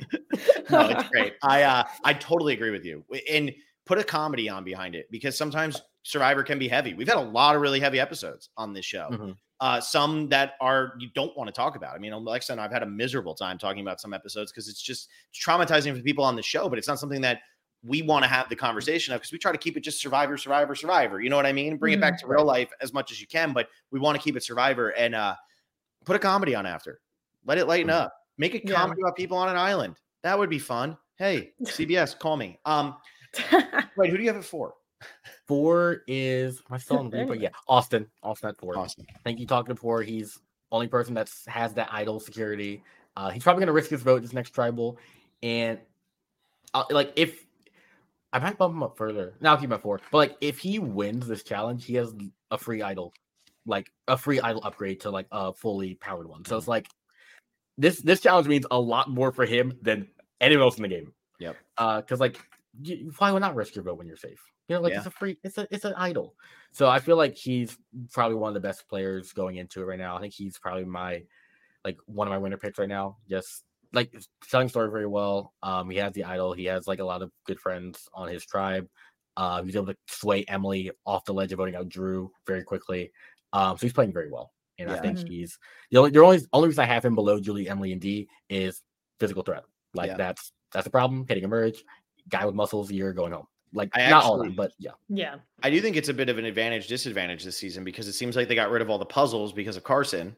No, it's great. I uh, I totally agree with you. And put a comedy on behind it, because sometimes Survivor can be heavy. We've had a lot of really heavy episodes on this show. Mm-hmm. Uh, some that are you don't want to talk about. I mean, Alexa and I've had a miserable time talking about some episodes because it's just it's traumatizing for people on the show, but it's not something that we want to have the conversation of, because we try to keep it just Survivor, Survivor, Survivor. You know what I mean? Bring mm-hmm. it back to real life as much as you can, but we want to keep it Survivor, and uh, put a comedy on after. Let it lighten mm-hmm. up. Make a comedy yeah. about people on an island. That would be fun. Hey, C B S, call me. Um, wait, who do you have at four? Four is my son. But yeah, Austin. Austin at four. Austin. I think you talked before. He's only person that has that idol security. Uh, he's probably gonna risk his vote this next tribal, and uh, like if I might bump him up further. Now I'll keep him at four. But like if he wins this challenge, he has a free idol, like a free idol upgrade to like a fully powered one. So it's like this this challenge means a lot more for him than anyone else in the game. Yep. Uh, because like you, why would not risk your vote when you're safe? You know, like Yeah. it's a free, it's a it's an idol. So I feel like he's probably one of the best players going into it right now. I think he's probably my like one of my winner picks right now. Just like telling story very well. Um, he has the idol. He has like a lot of good friends on his tribe. Uh, he's able to sway Emily off the ledge of voting out Drew very quickly. Um, so he's playing very well, and Yeah. I think Mhm. he's the only the only only reason I have him below Julie, Emily, and D is physical threat. Like Yeah. that's that's a problem. Hitting a merge, guy with muscles, you're going home. Like I not all of actually- them, but yeah. Yeah. I do think it's a bit of an advantage disadvantage this season because it seems like they got rid of all the puzzles because of Carson.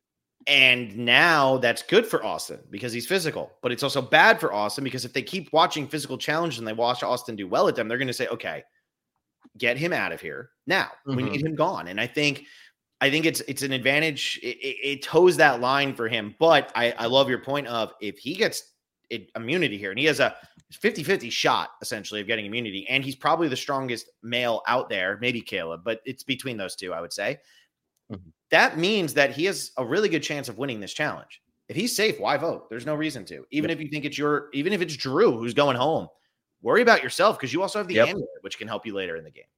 And now that's good for Austin because he's physical, but it's also bad for Austin because if they keep watching physical challenges and they watch Austin do well at them, they're going to say, okay, get him out of here now. We Mhm. need him gone. And I think, I think it's, it's an advantage. It, it, it toes that line for him, but I, I love your point of if he gets it, immunity here and he has a fifty-fifty shot essentially of getting immunity. And he's probably the strongest male out there, maybe Caleb, but it's between those two, I would say. Mhm. That means that he has a really good chance of winning this challenge. If he's safe, why vote? There's no reason to. Even Yep. if you think it's your, even if it's Drew who's going home, worry about yourself because you also have the Yep. amulet, which can help you later in the game.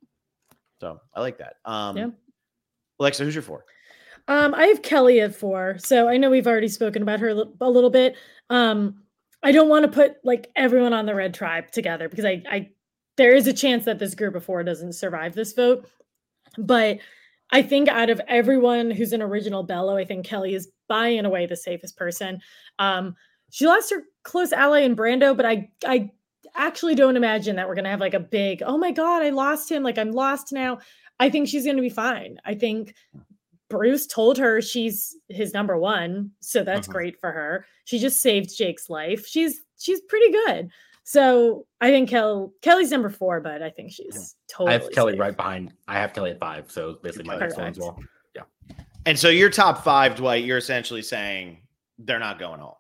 So I like that. Um, Yeah. Alexa, who's your four? Um, I have Kelly at four. So I know we've already spoken about her a li- a little bit. Um, I don't want to put like everyone on the red tribe together because I, I, there is a chance that this group of four doesn't survive this vote. But I think out of everyone who's an original Bello, I think Kelly is by and away the safest person. Um, she lost her close ally in Brando, but I, I actually don't imagine that we're gonna have like a big, oh my God, I lost him. Like I'm lost now. I think she's gonna be fine. I think Bruce told her she's his number one, so that's Mhm. great for her. She just saved Jake's life. She's she's pretty good. So I think Kel, Kelly's number four, but I think she's totally. I have Kelly safe. right behind. I have Kelly at five, so basically my next one as Perfect. well. And so your top five, Dwight, you're essentially saying they're not going home.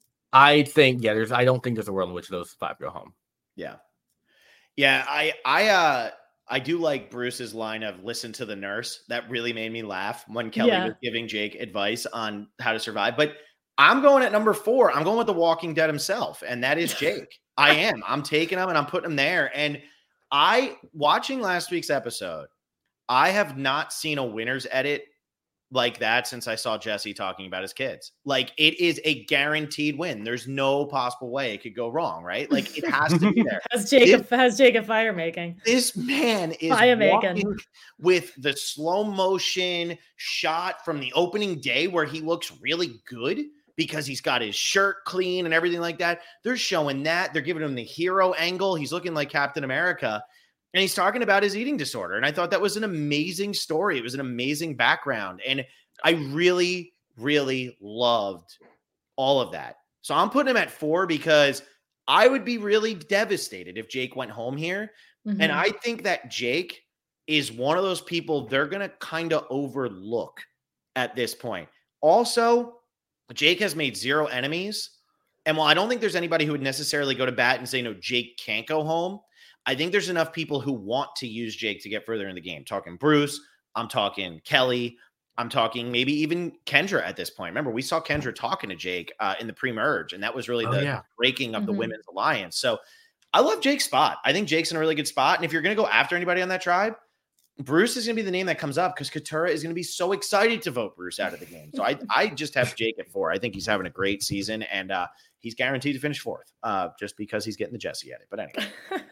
I think yeah. There's I don't think there's a world in which those five go home. Yeah. Yeah. I, I, uh, I do like Bruce's line of listen to the nurse. That really made me laugh when Kelly Yeah. was giving Jake advice on how to survive. But I'm going at number four. I'm going with the Walking Dead himself, and that is Jake. I am. I'm taking him and I'm putting him there. And I, watching last week's episode, I have not seen a winner's edit like that since I saw Jesse talking about his kids. Like it is a guaranteed win. There's no possible way it could go wrong, right? Like it has to be there. Has Jacob has Jacob fire making? This man is Fire making. walking with the slow motion shot from the opening day where he looks really good because he's got his shirt clean and everything like that. They're showing that. They're giving him the hero angle. He's looking like Captain America. And he's talking about his eating disorder. And I thought that was an amazing story. It was an amazing background. And I really, really loved all of that. So I'm putting him at four because I would be really devastated if Jake went home here. Mhm. And I think that Jake is one of those people they're going to kind of overlook at this point. Also, Jake has made zero enemies. And while I don't think there's anybody who would necessarily go to bat and say, no, Jake can't go home, I think there's enough people who want to use Jake to get further in the game. Talking Bruce, I'm talking Kelly, I'm talking maybe even Kendra at this point. Remember, we saw Kendra talking to Jake uh, in the pre-merge, and that was really Oh, the yeah. breaking of the Mhm. women's alliance. So I love Jake's spot. I think Jake's in a really good spot. And if you're going to go after anybody on that tribe, Bruce is going to be the name that comes up because Katura is going to be so excited to vote Bruce out of the game. So I, I just have Jake at four. I think he's having a great season, and uh, he's guaranteed to finish fourth uh, just because he's getting the Jesse at it. But anyway.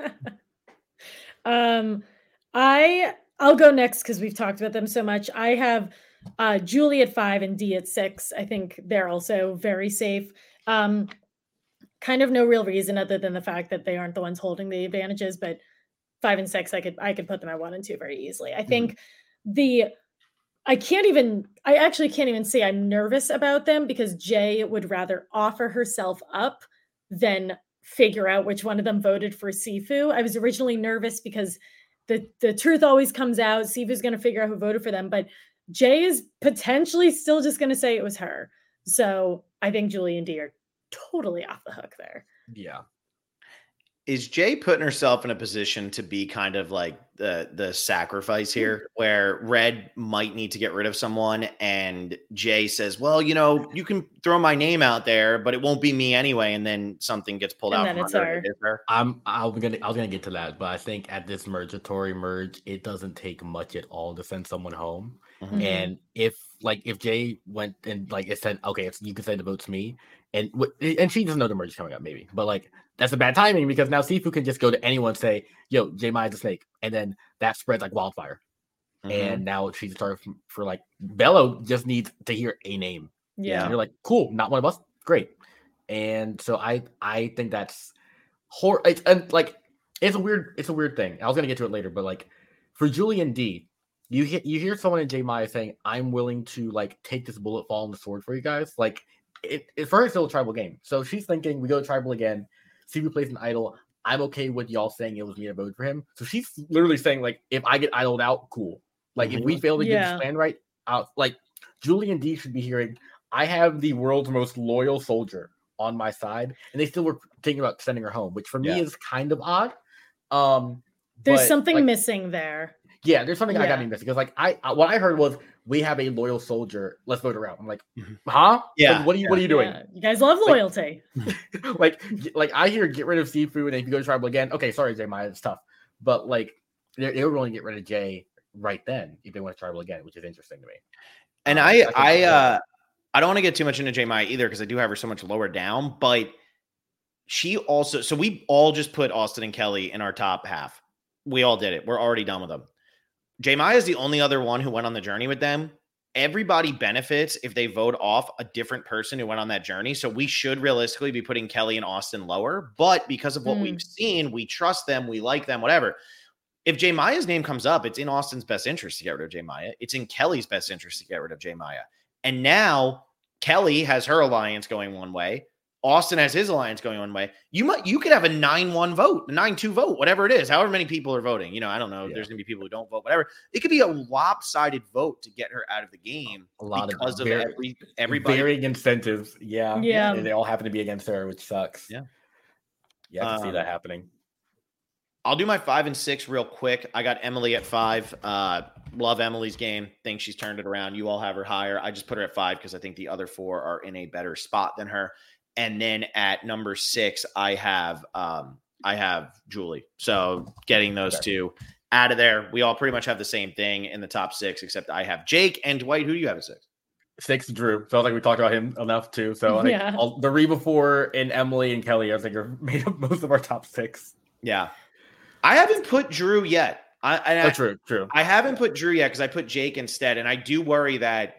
um, I I'll go next because we've talked about them so much. I have uh, Julie at five and D at six. I think they're also very safe. Um, kind of no real reason other than the fact that they aren't the ones holding the advantages, but five and six, I could I could put them at one and two very easily. I think the I can't even I actually can't even say I'm nervous about them because Jay would rather offer herself up than figure out which one of them voted for Sifu. I was originally nervous because the, the truth always comes out. Sifu's going to figure out who voted for them, but Jay is potentially still just going to say it was her. So I think Julie and Dee are totally off the hook there. Yeah. Is Jay putting herself in a position to be kind of like the the sacrifice here, where Red might need to get rid of someone, and Jay says, "Well, you know, you can throw my name out there, but it won't be me anyway." And then something gets pulled And out. then From it's under her. it is her. I'm I'm gonna I was gonna get to that, but I think at this mergatory merge, it doesn't take much at all to send someone home. Mhm. And if like if Jay went and like it said, okay, it's, you can say the vote's me, and w- and she doesn't know the merge is coming up, maybe, but like that's a bad timing because now Sifu can just go to anyone and say, "Yo, Jay Maya's a snake," and then that spreads like wildfire. Mhm. And now she's started for, for like Bello just needs to hear a name. Yeah. And you're like, cool, not one of us, great. And so I I think that's hor it's and like it's a weird it's a weird thing. I was gonna get to it later, but like for Julie and Dee, you hear you hear someone in Jay Maya saying, "I'm willing to like take this bullet fall on the sword for you guys." Like it, it for her, it's still a tribal game. So she's thinking, we go to tribal again. Sifu plays an idol. I'm okay with y'all saying it was me to vote for him. So she's literally saying, like, if I get idled out, cool. Like, if we fail to get Yeah. this plan right, out like Julie and Dee should be hearing, I have the world's most loyal soldier on my side, and they still were thinking about sending her home, which for Yeah. me is kind of odd. Um, There's but, something like, missing there. yeah, there's something I Yeah. got to miss because, like, I, I what I heard was we have a loyal soldier. Let's vote her out. I'm like, Mhm. huh? Yeah, Like, what are you What are you doing? Yeah. You guys love Like- loyalty. like, like I hear get rid of Sifu, and if you go to tribal again, okay, sorry, Jay Maya, it's tough. But like, they, they were willing to get rid of Jay right then if they went to tribal again, which is interesting to me. And Um, I, think I, that's- uh, I don't want to get too much into Jay Maya either because I do have her so much lower down. But she also, so we all just put Austin and Kelly in our top half. We all did it. We're already done with them. Jay Maya is the only other one who went on the journey with them. Everybody benefits if they vote off a different person who went on that journey. So we should realistically be putting Kelly and Austin lower. But because of what Mm. we've seen, we trust them, we like them, whatever. If Jay Maya's name comes up, it's in Austin's best interest to get rid of Jay Maya. It's in Kelly's best interest to get rid of Jay Maya. And now Kelly has her alliance going one way. Austin has his alliance going one way. You might, you could have a nine one vote, a nine two vote, whatever it is, however many people are voting. You know, I don't know. Yeah. There's going to be people who don't vote, whatever. It could be a lopsided vote to get her out of the game A lot of because of, very- every, everybody. varying incentives. Yeah, Yeah. and they all happen to be against her, which sucks. Yeah. yeah, I can see Um, that happening. I'll do my five and six real quick. I got Emily at five. Uh, love Emily's game. Think she's turned it around. You all have her higher. I just put her at five because I think the other four are in a better spot than her. And then at number six, I have um, I have Julie. So getting those Okay. two out of there. We all pretty much have the same thing in the top six, except I have Jake and Dwight. Who do you have at six? Six, Drew. So I was like, we talked about him enough too. So I think Yeah. all, the Reba four and Emily and Kelly, I think, are made up most of our top six. Yeah. I haven't put Drew yet. I, and I, Oh, true, true. I haven't put Drew yet because I put Jake instead, and I do worry that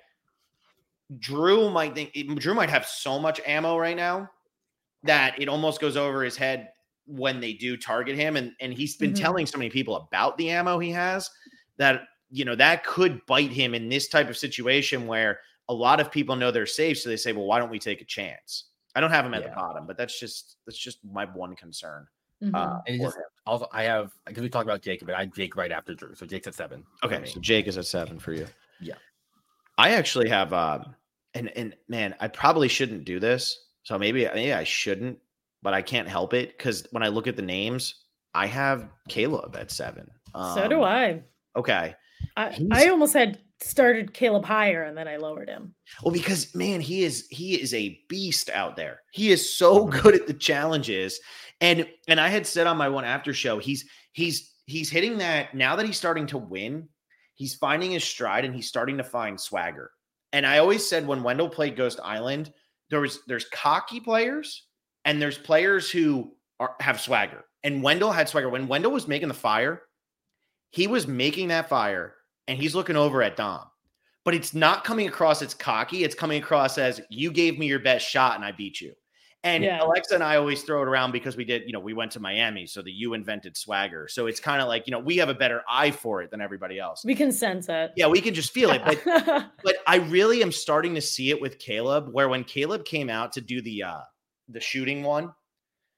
Drew might think Drew might have so much ammo right now that it almost goes over his head when they do target him, and and he's been Mhm. telling so many people about the ammo he has that you know that could bite him in this type of situation where a lot of people know they're safe, so they say, well, why don't we take a chance? I don't have him at Yeah. the bottom, but that's just that's just my one concern. Mhm. Uh, And it for just- him. Also, I have because we talked about Jake, but I had Jake right after Drew, so Jake's at seven. for Okay, me. so Jake is at seven for you. Yeah. I actually have um and and man, I probably shouldn't do this. So maybe maybe I shouldn't, but I can't help it because when I look at the names, I have Caleb at seven. So do Um, I. Okay. I, he's- I almost had started Caleb higher and then I lowered him. Well, because man, he is he is a beast out there. He is so good at the challenges. And and I had said on my one after show, he's he's he's hitting that now that he's starting to win, he's finding his stride and he's starting to find swagger. And I always said when Wendell played Ghost Island, there was there's cocky players and there's players who are have swagger. And Wendell had swagger. When Wendell was making the fire, he was making that fire and he's looking over at Dom. But it's not coming across as cocky. It's coming across as you gave me your best shot and I beat you. And Yeah. Alexa and I always throw it around because we did, you know, we went to Miami. So the you invented swagger. So it's kind of like, you know, we have a better eye for it than everybody else. We can sense it. Yeah, we can just feel it. But but I really am starting to see it with Caleb, where when Caleb came out to do the uh the shooting one,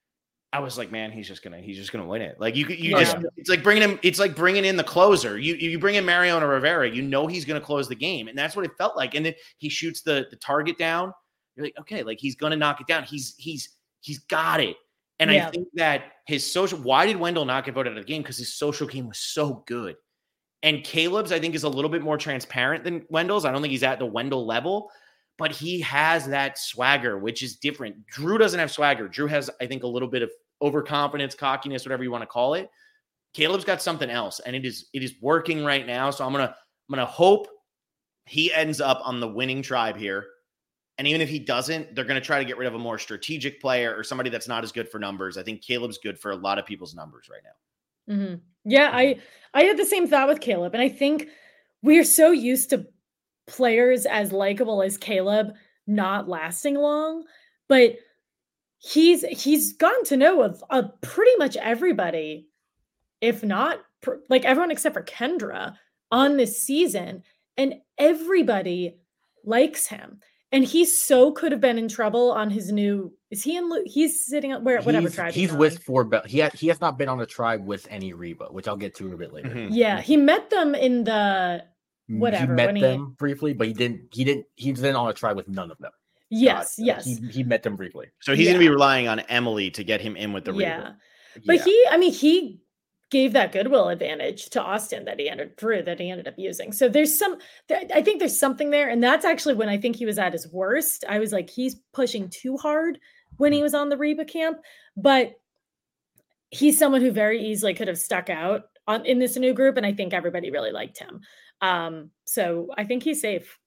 I was like, man, he's just gonna he's just gonna win it. Like you, you Yeah. just it's like bringing him. It's like bringing in the closer. You you bring in Mariano Rivera. You know he's gonna close the game, and that's what it felt like. And then he shoots the the target down. You're like, okay, like he's gonna knock it down. He's he's he's got it. And Yeah. I think that his social. Why did Wendell not get voted out of the game? Because his social game was so good. And Caleb's, I think, is a little bit more transparent than Wendell's. I don't think he's at the Wendell level, but he has that swagger, which is different. Drew doesn't have swagger. Drew has, I think, a little bit of overconfidence, cockiness, whatever you want to call it. Caleb's got something else, and it is it is working right now. So I'm gonna I'm gonna hope he ends up on the winning tribe here. And even if he doesn't, they're gonna try to get rid of a more strategic player or somebody that's not as good for numbers. I think Caleb's good for a lot of people's numbers right now. Mm-hmm. Yeah, I I had the same thought with Caleb, and I think we're so used to players as likable as Caleb not lasting long, but he's he's gotten to know of, of pretty much everybody, if not pr- like everyone except for Kendra on this season, and everybody likes him. And he so could have been in trouble on his new. Is he in? He's sitting up where whatever he's, tribe he's on. with four. Be- he has he has not been on a tribe with any Reba, which I'll get to a bit later. Mm-hmm. Yeah, he met them in the whatever. He met when he, them briefly, but he didn't. He didn't. He's been on a tribe with none of them. Yes, God, yes. He, he met them briefly. So he's Yeah. gonna be relying on Emily to get him in with the yeah. Reba. But Yeah. he, I mean, he gave that goodwill advantage to Austin that he ended through that he ended up using. So there's some, th- I think there's something there. And that's actually when I think he was at his worst. I was like, he's pushing too hard when he was on the Reba camp, but he's someone who very easily could have stuck out on in this new group. And I think everybody really liked him. Um, so I think he's safe.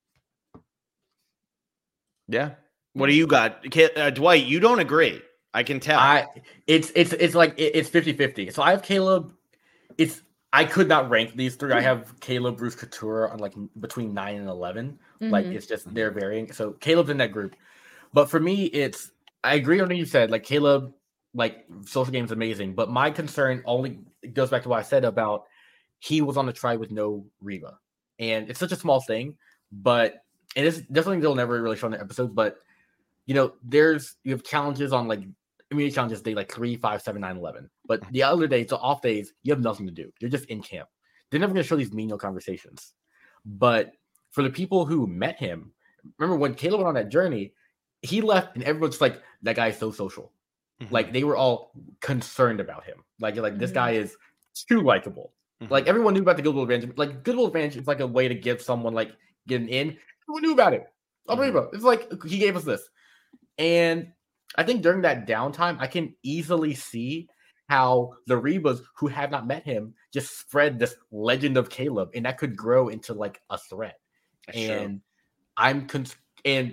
Yeah. What do you got? Uh, Dwight, you don't agree. I can tell. I it's it's it's like it, it's fifty-fifty. So I have Caleb. It's I could not rank these three. I have Caleb, Bruce Couture on like between nine and eleven. Mm-hmm. Like it's just they're varying. So Caleb's in that group. But for me, it's I agree on what you said. Like Caleb, like social game is amazing. But my concern only goes back to what I said about he was on the tribe with no Reba. And it's such a small thing, but and it's definitely they'll never really show in the episodes, but you know, there's you have challenges on like immunity challenges day like three, five, seven, nine, eleven. But the other days, the off days, you have nothing to do. You're just in camp. They're never gonna show these menial conversations. But for the people who met him, remember when Caleb went on that journey, he left and everyone's like, that guy is so social. Mm-hmm. Like they were all concerned about him. Like, like mm-hmm. this guy is too likable. Mm-hmm. Like everyone knew about the Goodwill Advantage. Like Goodwill Advantage is like a way to give someone like get an in. Everyone knew about it. Mm-hmm. It's like he gave us this. And I think during that downtime, I can easily see how the Rebas who have not met him just spread this legend of Caleb, and that could grow into like a threat. That's and true. I'm con- and,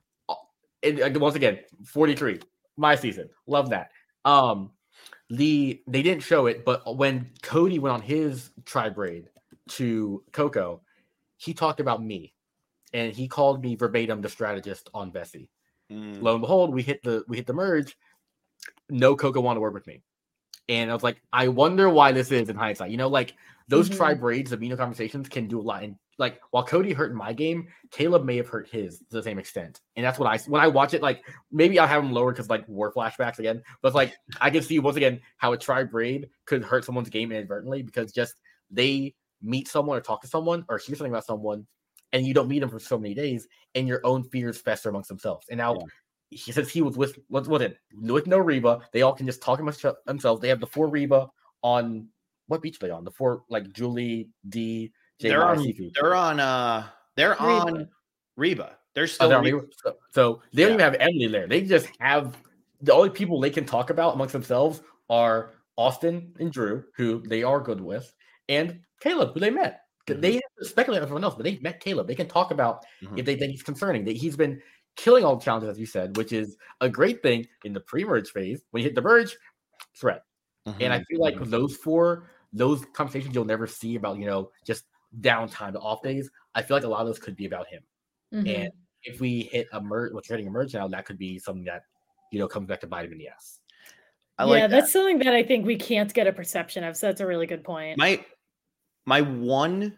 and once again, forty-three, my season, love that. Um, the they didn't show it, but when Cody went on his tribe raid to Coco, he talked about me, and he called me verbatim the strategist on Bessie. Mm. Lo and behold, we hit the we hit the merge. No Coco wanted to work with me. And I was like, I wonder why this is in hindsight. You know, like those mm-hmm. tribe raids, the Amino conversations can do a lot. And like while Cody hurt in my game, Caleb may have hurt his to the same extent. And that's what I when I watch it, like maybe I'll have him lower because like war flashbacks again. But it's like I can see once again how a tribe raid could hurt someone's game inadvertently because just they meet someone or talk to someone or hear something about someone. And you don't meet them for so many days, and your own fears fester amongst themselves. And now, yeah. he says he was with what was it with no Reba. They all can just talk amongst themselves. They have the four Reba on what beach are they on? The four like Julie, D, J. They're on. Seafood. They're on. Uh, they're Reba. on Reba. They're still. Oh, they're Reba. Reba. So, so they don't yeah. even have Emily there. They just have the only people they can talk about amongst themselves are Austin and Drew, who they are good with, and Caleb, who they met. Mm-hmm. They have to speculate on everyone else, but they met Caleb. They can talk about mm-hmm. if they think he's concerning. That he's been killing all the challenges, as you said, which is a great thing in the pre-merge phase. When you hit the merge, threat. Mm-hmm. And I feel like those four, those conversations you'll never see about, you know, just downtime, the off days. I feel like a lot of those could be about him. Mm-hmm. And if we hit a merge, what's hitting a merge now, that could be something that, you know, comes back to bite him in the ass. I yeah, like that. That's something that I think we can't get a perception of. So that's a really good point. My my one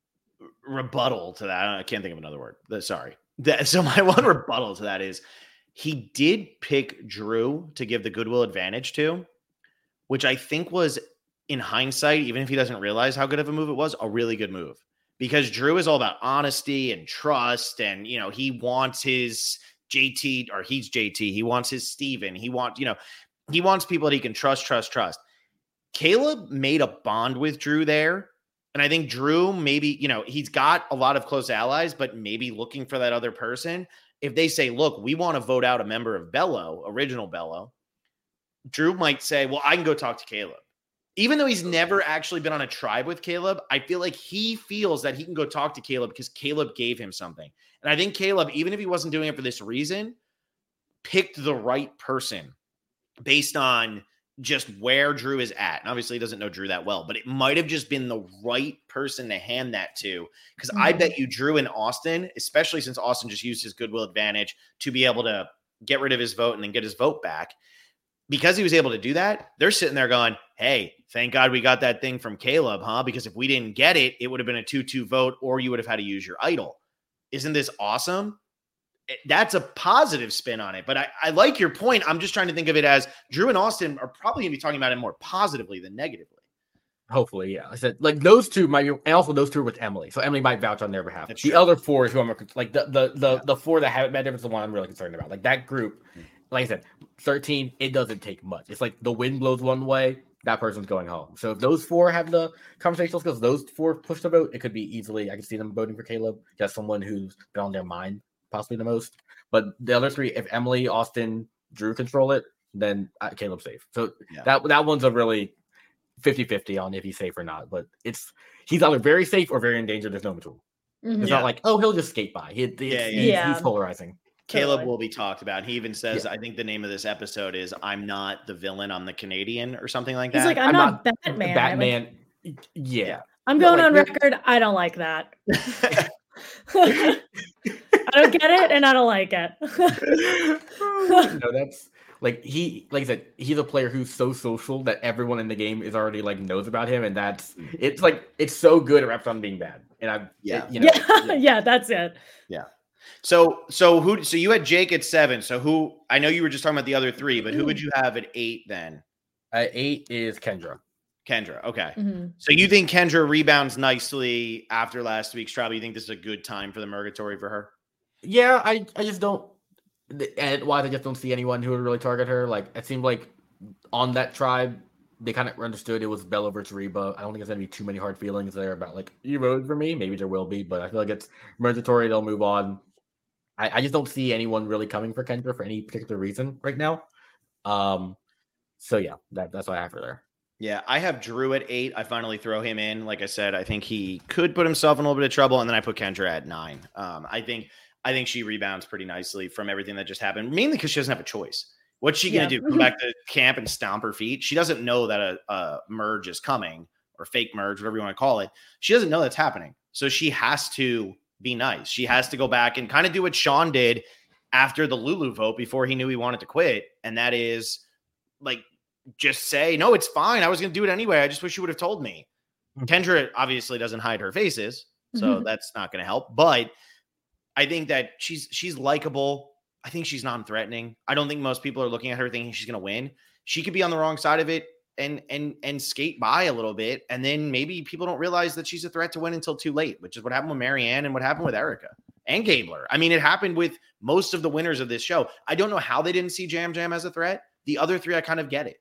rebuttal to that, I can't think of another word. Sorry. That, so my one rebuttal to that is he did pick Drew to give the goodwill advantage to, which I think was, in hindsight, even if he doesn't realize how good of a move it was, a really good move. Because Drew is all about honesty and trust, and, you know, he wants his J T, or he's J T, he wants his Steven, he wants, you know, he wants people that he can trust, trust, trust. Caleb made a bond with Drew there. And I think Drew, maybe, you know, he's got a lot of close allies, but maybe looking for that other person. If they say, look, we want to vote out a member of Bello, original Bello, Drew might say, well, I can go talk to Caleb. Even though he's never actually been on a tribe with Caleb, I feel like he feels that he can go talk to Caleb because Caleb gave him something. And I think Caleb, even if he wasn't doing it for this reason, picked the right person based on just where Drew is at. And obviously he doesn't know Drew that well, but it might have just been the right person to hand that to. Because mm-hmm. I bet you Drew and Austin, especially since Austin just used his goodwill advantage to be able to get rid of his vote and then get his vote back. Because he was able to do that, they're sitting there going, hey, thank God we got that thing from Caleb, huh? Because if we didn't get it, it would have been a two two vote, or you would have had to use your idol. Isn't this awesome? That's a positive spin on it. But I, I like your point. I'm just trying to think of it as Drew and Austin are probably going to be talking about it more positively than negatively. Hopefully, yeah. I said, like, those two might be, and also those two are with Emily. So Emily might vouch on their behalf. That's the true. Other four is who I'm, like, the the the, yeah. the four that haven't met him is the one I'm really concerned about. Like, that group, like I said, thirteen, it doesn't take much. It's like the wind blows one way, that person's going home. So if those four have the conversational skills, those four push the vote, it could be easily, I can see them voting for Caleb, just someone who's been on their mind possibly the most. But the other three, if Emily, Austin, Drew control it, then uh, Caleb's safe. So yeah. that that one's a really fifty-fifty on if he's safe or not. But it's he's either very safe or very in danger. There's no middle. Mm-hmm. It's yeah. not like, oh, he'll just skate by. He, yeah, yeah. yeah. He's polarizing. Caleb will be talked about. He even says, yeah. I think the name of this episode is I'm Not the Villain, I'm the Canadian, or something like that. He's like, I'm, I'm not, not Batman. Batman. Yeah. I'm going like, on record. I don't like that. I don't get it, and I don't like it. No, that's like he, like I said, he's a player who's so social that everyone in the game is already like knows about him, and that's it's like it's so good. It wraps on being bad, and I, yeah, it, you know, yeah, yeah, yeah, that's it. Yeah. So, so who? So you had Jake at seven. So who? I know you were just talking about the other three, but who would you have at eight then? At eight is Kendra. Kendra. Okay. Mm-hmm. So you think Kendra rebounds nicely after last week's trial? You think this is a good time for the Murgatory for her? Yeah, I, I just don't. And why I just don't see anyone who would really target her. Like it seemed like on that tribe, they kind of understood it was Bella versus Reba. I don't think there's gonna be too many hard feelings there about like you voted for me. Maybe there will be, but I feel like it's Murgatory. They'll move on. I, I just don't see anyone really coming for Kendra for any particular reason right now. Um, so yeah, that, that's why I have her there. Yeah, I have Drew at eight. I finally throw him in. Like I said, I think he could put himself in a little bit of trouble, and then I put Kendra at nine. Um, I think I think she rebounds pretty nicely from everything that just happened, mainly because she doesn't have a choice. What's she going to yeah. do? Come back to camp and stomp her feet? She doesn't know that a, a merge is coming, or fake merge, whatever you want to call it. She doesn't know that's happening. So she has to be nice. She has to go back and kind of do what Sean did after the Lulu vote before he knew he wanted to quit. And that is like, just say, no, it's fine. I was going to do it anyway. I just wish you would have told me. Kendra obviously doesn't hide her faces, so mm-hmm. that's not going to help. But I think that she's she's likable. I think she's non-threatening. I don't think most people are looking at her thinking she's going to win. She could be on the wrong side of it and and and skate by a little bit, and then maybe people don't realize that she's a threat to win until too late, which is what happened with Marianne and what happened with Erica and Gabler. I mean, it happened with most of the winners of this show. I don't know how they didn't see Jam Jam as a threat. The other three, I kind of get it.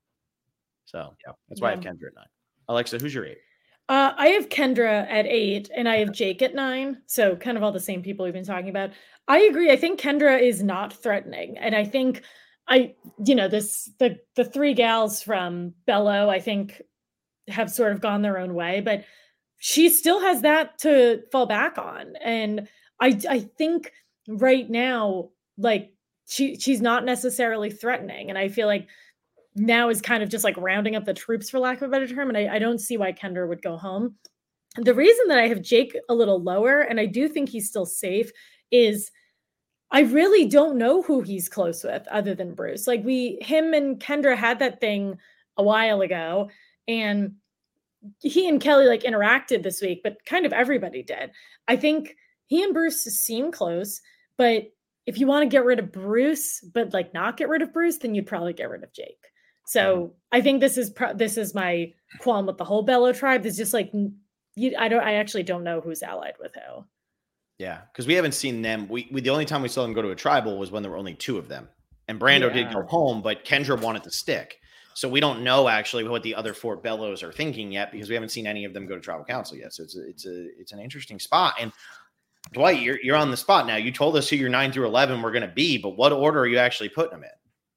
So yeah, that's why yeah. I have Kendra at nine. Alexa, who's your eight? Uh, I have Kendra at eight, and I have Jake at nine. So kind of all the same people we've been talking about. I agree. I think Kendra is not threatening, and I think I, you know, this the the three gals from Bello, I think, have sort of gone their own way, but she still has that to fall back on, and I I think right now, like she she's not necessarily threatening, and I feel like now is kind of just like rounding up the troops, for lack of a better term. And I, I don't see why Kendra would go home. And the reason that I have Jake a little lower, and I do think he's still safe, is I really don't know who he's close with other than Bruce. Like we, him and Kendra had that thing a while ago, and he and Kelly like interacted this week, but kind of everybody did. I think he and Bruce seem close, but if you want to get rid of Bruce, but like not get rid of Bruce, then you'd probably get rid of Jake. So mm-hmm. I think this is pro- this is my qualm with the whole Belo tribe. It's just like you, I don't. I actually don't know who's allied with who. Yeah, because we haven't seen them. We, we the only time we saw them go to a tribal was when there were only two of them, and Brando yeah. did go home, but Kendra wanted to stick. So we don't know actually what the other four Belos are thinking yet because we haven't seen any of them go to tribal council yet. So it's a, it's a it's an interesting spot. And Dwight, you're you're on the spot now. You told us who your nine through eleven were going to be, but what order are you actually putting them in?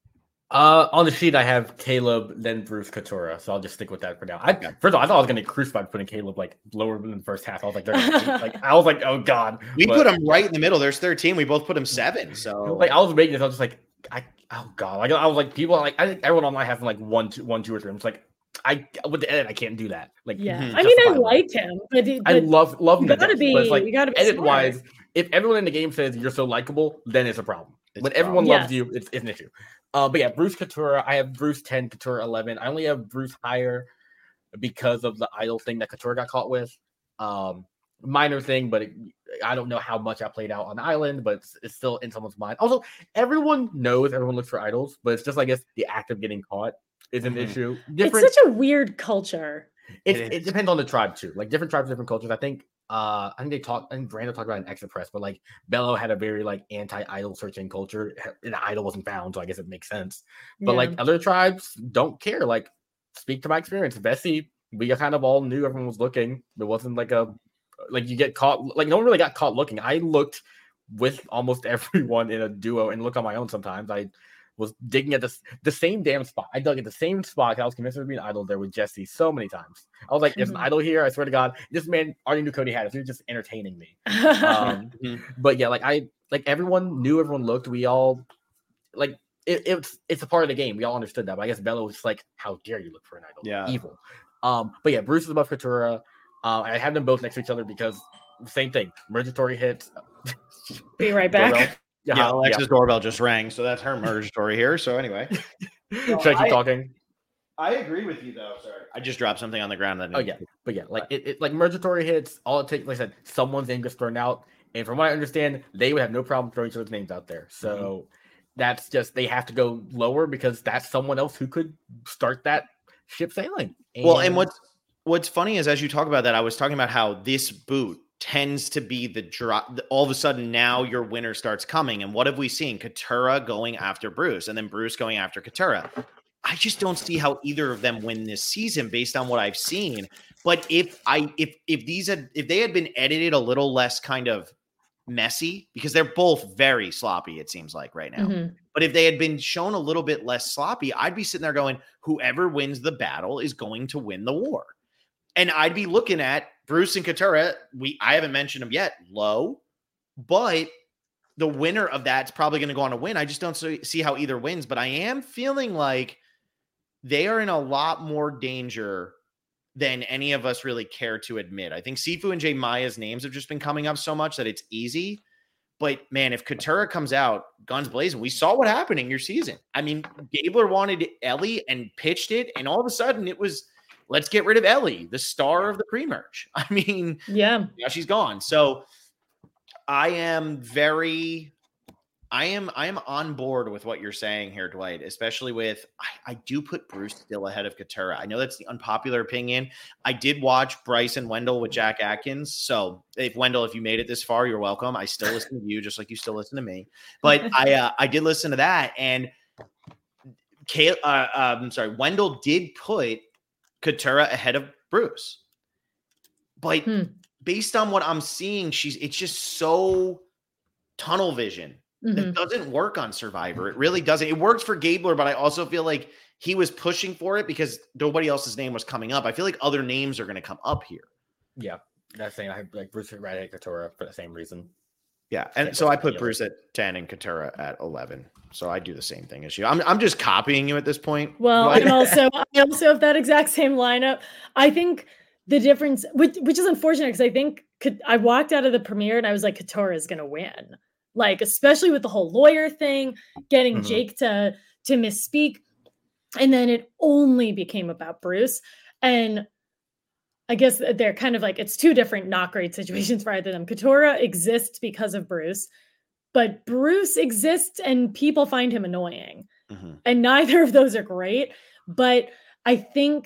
Uh, on the sheet, I have Caleb, then Bruce, Katurah. So I'll just stick with that for now. I yeah. first of all, I thought I was going to get crucified putting Caleb like lower than the first half. I was like, like I was like, oh god, we but, put him right in the middle. There's thirteen. We both put him seven. So like I was making this, I was just like, I oh god, like I was like people like I think everyone online has like one, two, one, two or three. I'm just like I with the edit, I can't do that. Like yeah, mm-hmm. I mean, I liked him, but, but I love love him. You gotta be, but it's like you gotta be edit smart. wise. If everyone in the game says you're so likable, then it's a problem. It's when a everyone problem. loves yeah. you, it's, it's an issue. Uh, but yeah, Bruce Katurah. I have Bruce ten, Katurah eleven. I only have Bruce higher because of the idol thing that Katurah got caught with. Um, minor thing, but it, I don't know how much I played out on the island, but it's, it's still in someone's mind. Also, everyone knows, everyone looks for idols, but it's just, I guess, the act of getting caught is an mm-hmm. issue. Different, it's such a weird culture. It, it, it depends on the tribe, too. Like, different tribes, different cultures. I think Uh, I think they talked. I think Brando talked about an exit press, but like Belo had a very like anti-idol searching culture. An idol wasn't found, so I guess it makes sense. But yeah. like other tribes don't care. Like, speak to my experience, Bessie. We kind of all knew everyone was looking. There wasn't like a like you get caught. Like no one really got caught looking. I looked with almost everyone in a duo and look on my own. Sometimes I was digging at the, the same damn spot. I dug at the same spot. I was convinced there would be an idol there with Jesse so many times. I was like, there's an idol here. I swear to God, this man already knew Cody had it. So he was just entertaining me. um, but yeah, like I, like everyone knew, everyone looked. We all, like, it, it's it's a part of the game. We all understood that. But I guess Belo was just like, how dare you look for an idol? Yeah. Evil. Um, but yeah, Bruce is above Katurah. Uh, I have them both next to each other because same thing. Mergatory hits. Be right back. Yeah, yeah, Alexa's yeah. doorbell just rang, so that's her murder story here. So anyway, so should I keep I, talking? I agree with you, though. Sorry, I just dropped something on the ground. That oh yeah, but yeah, like it, it like Mergatory hits. All it takes, like I said, someone's name gets thrown out, and from what I understand, they would have no problem throwing each other's names out there. So mm-hmm. that's just they have to go lower because that's someone else who could start that ship sailing. And, well, and what's what's funny is as you talk about that, I was talking about how this boot tends to be the drop. All of a sudden, now your winner starts coming. And what have we seen? Katurah going after Bruce, and then Bruce going after Katurah. I just don't see how either of them win this season based on what I've seen. But if I if if these had if they had been edited a little less kind of messy, because they're both very sloppy, it seems like right now. Mm-hmm. But if they had been shown a little bit less sloppy, I'd be sitting there going, whoever wins the battle is going to win the war. And I'd be looking at Bruce and Katurah. We I haven't mentioned them yet, low, but the winner of that's probably going to go on to win. I just don't see how either wins, but I am feeling like they are in a lot more danger than any of us really care to admit. I think Sifu and J Maya's names have just been coming up so much that it's easy. But man, if Katurah comes out guns blazing, we saw what happened in your season. I mean, Gabler wanted Ellie and pitched it, and all of a sudden it was, let's get rid of Ellie, the star of the pre-merge. I mean, yeah, yeah, she's gone. So I am very, I am, I am on board with what you're saying here, Dwight, especially with, I, I do put Bruce still ahead of Katurah. I know that's the unpopular opinion. I did watch Bryce and Wendell with Jack Atkins. So if Wendell, if you made it this far, you're welcome. I still listen to you just like you still listen to me, but I, uh, I did listen to that. And Kay, uh, I'm sorry, Wendell did put Katurah ahead of Bruce, but hmm. based on what I'm seeing, she's it's just so tunnel vision. Mm-hmm. That doesn't work on Survivor. It really doesn't. It works for Gabler, but I also feel like he was pushing for it because nobody else's name was coming up. I feel like other names are going to come up here. Yeah, that's saying I have like Bruce right at Katurah for the same reason. Yeah, and so I put Bruce at ten and Katurah at eleven. So I do the same thing as you. I'm I'm just copying you at this point. Well, but... I'm also I also have that exact same lineup. I think the difference, which which is unfortunate, because I think I walked out of the premiere and I was like, Katurah is going to win. Like, especially with the whole lawyer thing, getting mm-hmm. Jake to to misspeak, and then it only became about Bruce. And I guess they're kind of like, it's two different not great situations for either of them. Katurah exists because of Bruce. but Bruce exists and people find him annoying. Mhm. And neither of those are great. But I think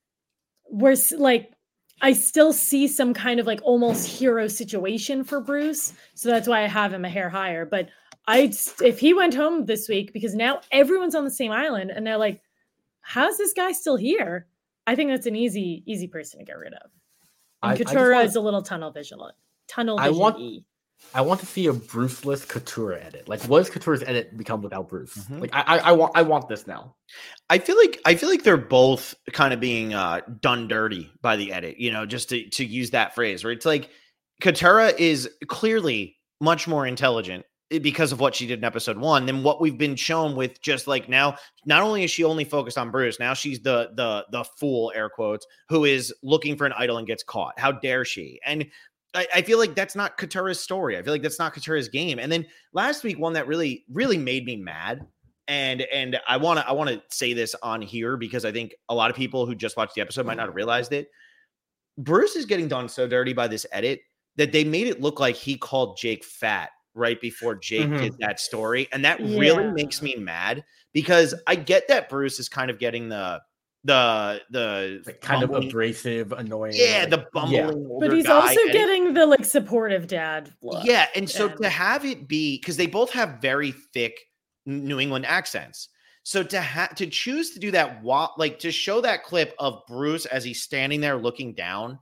we're s- like, I still see some kind of like almost hero situation for Bruce. So that's why I have him a hair higher. But I, if he went home this week, because now everyone's on the same island and they're like, how's this guy still here? I think that's an easy, easy person to get rid of. And I- I just Katurah wanna- is a little tunnel vision, tunnel I vision. want- I want to see a Bruceless Katurah edit. Like, what does Katura's edit become without Bruce? Mhm. Like, I, I, I want, I want this now. I feel like I feel like they're both kind of being uh, done dirty by the edit, you know, just to to use that phrase. Where it's like Katurah is clearly much more intelligent because of what she did in episode one than what we've been shown with. Just like now, not only is she only focused on Bruce, now she's the the the fool, air quotes, who is looking for an idol and gets caught. How dare she? And I, I feel like that's not Katurah's story. I feel like that's not Katurah's game. And then last week, one that really, really made me mad. And and I want to I want to say this on here because I think a lot of people who just watched the episode might not have realized it. Bruce is getting done so dirty by this edit that they made it look like he called Jake fat right before Jake Mhm. did that story. And that really Yeah. makes me mad because I get that Bruce is kind of getting the the the Like, kind of bumbling- abrasive, annoying. yeah, like, the bumbling older But he's guy also edit. getting the like supportive dad look. Yeah, and so and- to have it be because they both have very thick New England accents. So to have to choose to do that, while, like to show that clip of Bruce as he's standing there looking down,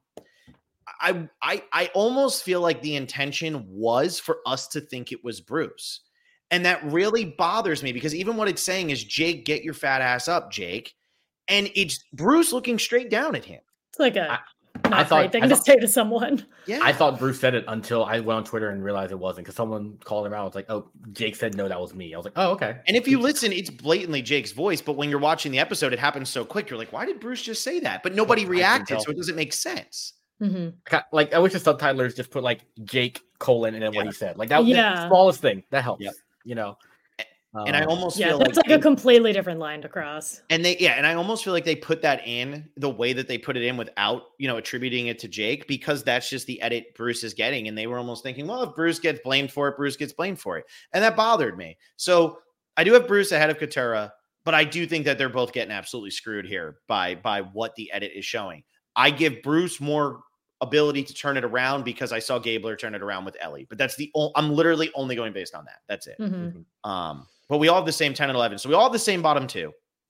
I I I almost feel like the intention was for us to think it was Bruce, and that really bothers me because even what it's saying is, Jake, get your fat ass up, Jake, and it's Bruce looking straight down at him. It's like a I- not I thought- great thing I to thought- say to someone. Yeah, I thought Bruce said it until I went on Twitter and realized it wasn't, because someone called him out. It's like, oh, Jake said no, that was me. I was like, oh, okay. And if you listen, it's blatantly Jake's voice, but when you're watching the episode, it happens so quick. You're like, why did Bruce just say that? But nobody I can reacted, tell. so it doesn't make sense. Mhm. Like, I wish the subtitlers just put like Jake colon and then what Yeah. he said. Like that was Yeah. the smallest thing that helps. Yep. You know. And I Um, almost Yeah, feel that's like, like a completely different line to cross. and they, yeah, and I almost feel like they put that in the way that they put it in without, you know, attributing it to Jake because that's just the edit Bruce is getting. And they were almost thinking, well, if Bruce gets blamed for it, Bruce gets blamed for it. And that bothered me. So I do have Bruce ahead of Katurah, but I do think that they're both getting absolutely screwed here by, by what the edit is showing. I give Bruce more ability to turn it around because I saw Gabler turn it around with Ellie, but that's the, o- I'm literally only going based on that. That's it. Mhm. Um, but we all have the same ten and eleven. So we all have the same bottom two.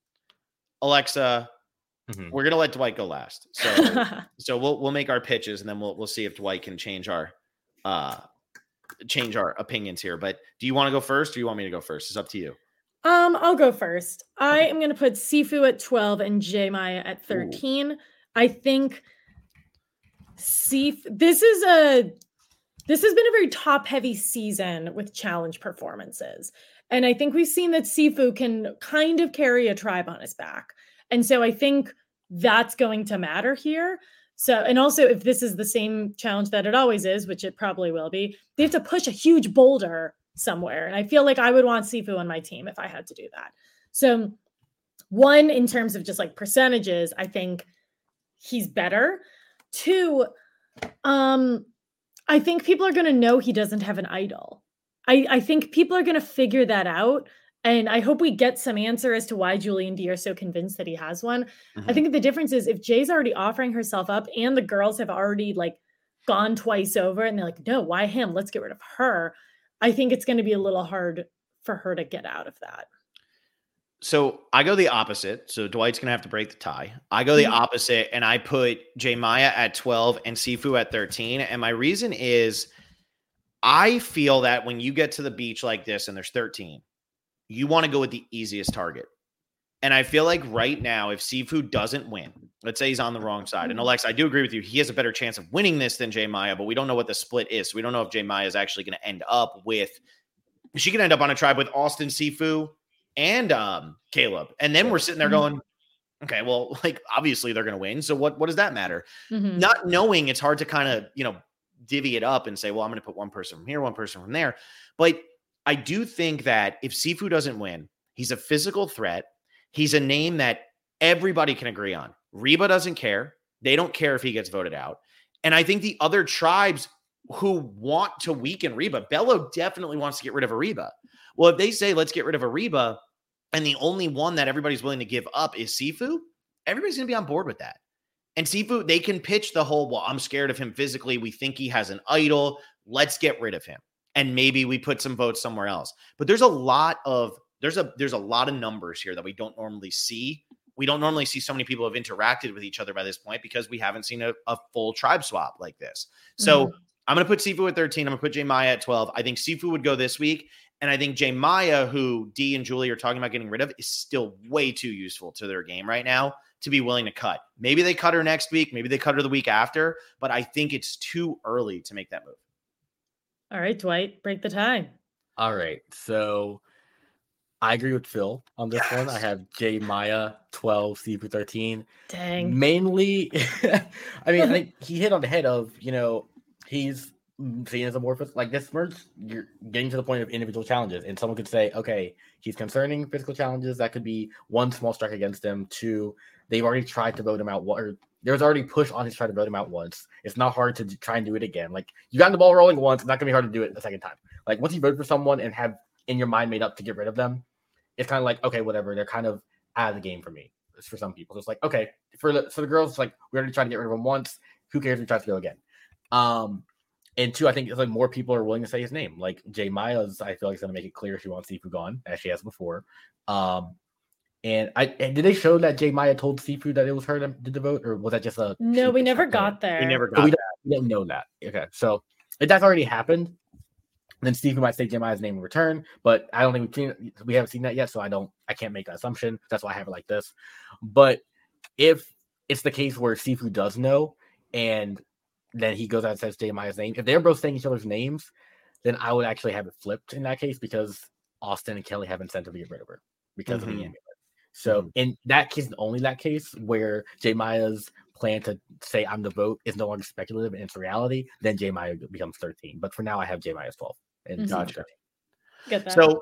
Alexa, Mhm. we're gonna let Dwight go last. So so we'll we'll make our pitches and then we'll we'll see if Dwight can change our uh change our opinions here. But do you want to go first or do you want me to go first? It's up to you. Um, I'll go first. I am going to put Sifu at twelve and J Maya at thirteen. I think Sif. This is a. This has been a very top-heavy season with challenge performances, and I think we've seen that Sifu can kind of carry a tribe on his back, and so I think that's going to matter here. So, and also if this is the same challenge that it always is, which it probably will be, they have to push a huge boulder somewhere. And I feel like I would want Sifu on my team if I had to do that. So one, in terms of just like percentages, I think he's better. Two, um, I think people are going to know he doesn't have an idol. I, I think people are going to figure that out. And I hope we get some answer as to why Julian D are so convinced that he has one. Mhm. I think the difference is if Jay's already offering herself up and the girls have already like gone twice over and they're like, no, why him? Let's get rid of her. I think it's going to be a little hard for her to get out of that. So I go the opposite. So Dwight's gonna have to break the tie. I go the Mhm. opposite, and I put J Maya at twelve and Sifu at thirteen. And my reason is, I feel that when you get to the beach like this and there's thirteen, you want to go with the easiest target. And I feel like right now, if Sifu doesn't win, let's say he's on the wrong side. And Alex, I do agree with you. He has a better chance of winning this than J Maya, but we don't know what the split is. So we don't know if J Maya is actually going to end up with. She could end up on a tribe with Austin, Sifu, and um, Caleb. And then we're sitting there going, okay, well, like obviously they're going to win. So what, what does that matter? Mhm. Not knowing, it's hard to kind of, you know, divvy it up and say, well, I'm going to put one person from here, one person from there. But I do think that if Sifu doesn't win, he's a physical threat. He's a name that everybody can agree on. Reba doesn't care. They don't care if he gets voted out. And I think the other tribes who want to weaken Reba. Bello definitely wants to get rid of Ariba. Well, if they say, let's get rid of Ariba, and the only one that everybody's willing to give up is Sifu, everybody's going to be on board with that. And Sifu, they can pitch the whole, well, I'm scared of him physically. We think he has an idol. Let's get rid of him. And maybe we put some votes somewhere else. But there's a lot of, there's a, there's a lot of numbers here that we don't normally see. We don't normally see so many people have interacted with each other by this point because we haven't seen a, a full tribe swap like this. So mm-hmm. I'm going to put Sifu at thirteen. I'm going to put J Maya at twelve. I think Sifu would go this week. And I think J Maya, who D and Julie are talking about getting rid of, is still way too useful to their game right now to be willing to cut. Maybe they cut her next week. Maybe they cut her the week after. But I think it's too early to make that move. All right, Dwight, break the tie. All right. So I agree with Phil on this yes. one. I have J Maya twelve, Sifu thirteen. Dang. Mainly, I mean, I think he hit on the head of, you know, he's seen as a more like this merge, you're getting to the point of individual challenges. And someone could say, okay, he's concerning physical challenges. That could be one small strike against him. Two, they've already tried to vote him out. Or there's already push on his try to vote him out once. It's not hard to try and do it again. Like, you got the ball rolling once. It's not going to be hard to do it the second time. Like, once you vote for someone and have in your mind made up to get rid of them, it's kind of like, okay, whatever. They're kind of out of the game for me. It's for some people. So it's like, okay, for the, for the girls, it's like, we already tried to get rid of him once. Who cares if we try to go again? Um, and two, I think it's like more people are willing to say his name. Like J Maya's, I feel like, is going to make it clear she wants Sifu gone, as she has before. Um, and I and did they show that J Maya told Sifu that it was her that did the vote, or was that just a? No, we never got there. We never got. We, that. we didn't know that. Okay, so if that's already happened, then Sifu might say J Maya's name in return. But I don't think we've seen, we haven't seen that yet, so I don't. I can't make that assumption. That's why I have it like this. But if it's the case where Sifu does know, and then he goes out and says J Maya's name, if they're both saying each other's names, then I would actually have it flipped in that case, because Austin and Kelly have incentive to get rid of her because mm-hmm. of the amulet. So mm-hmm. in that case, only that case where J Maya's plan to say I'm the vote is no longer speculative and it's reality, then J Maya becomes thirteen. But for now, I have J Maya's twelve. And mm-hmm. gotcha. Get that. So,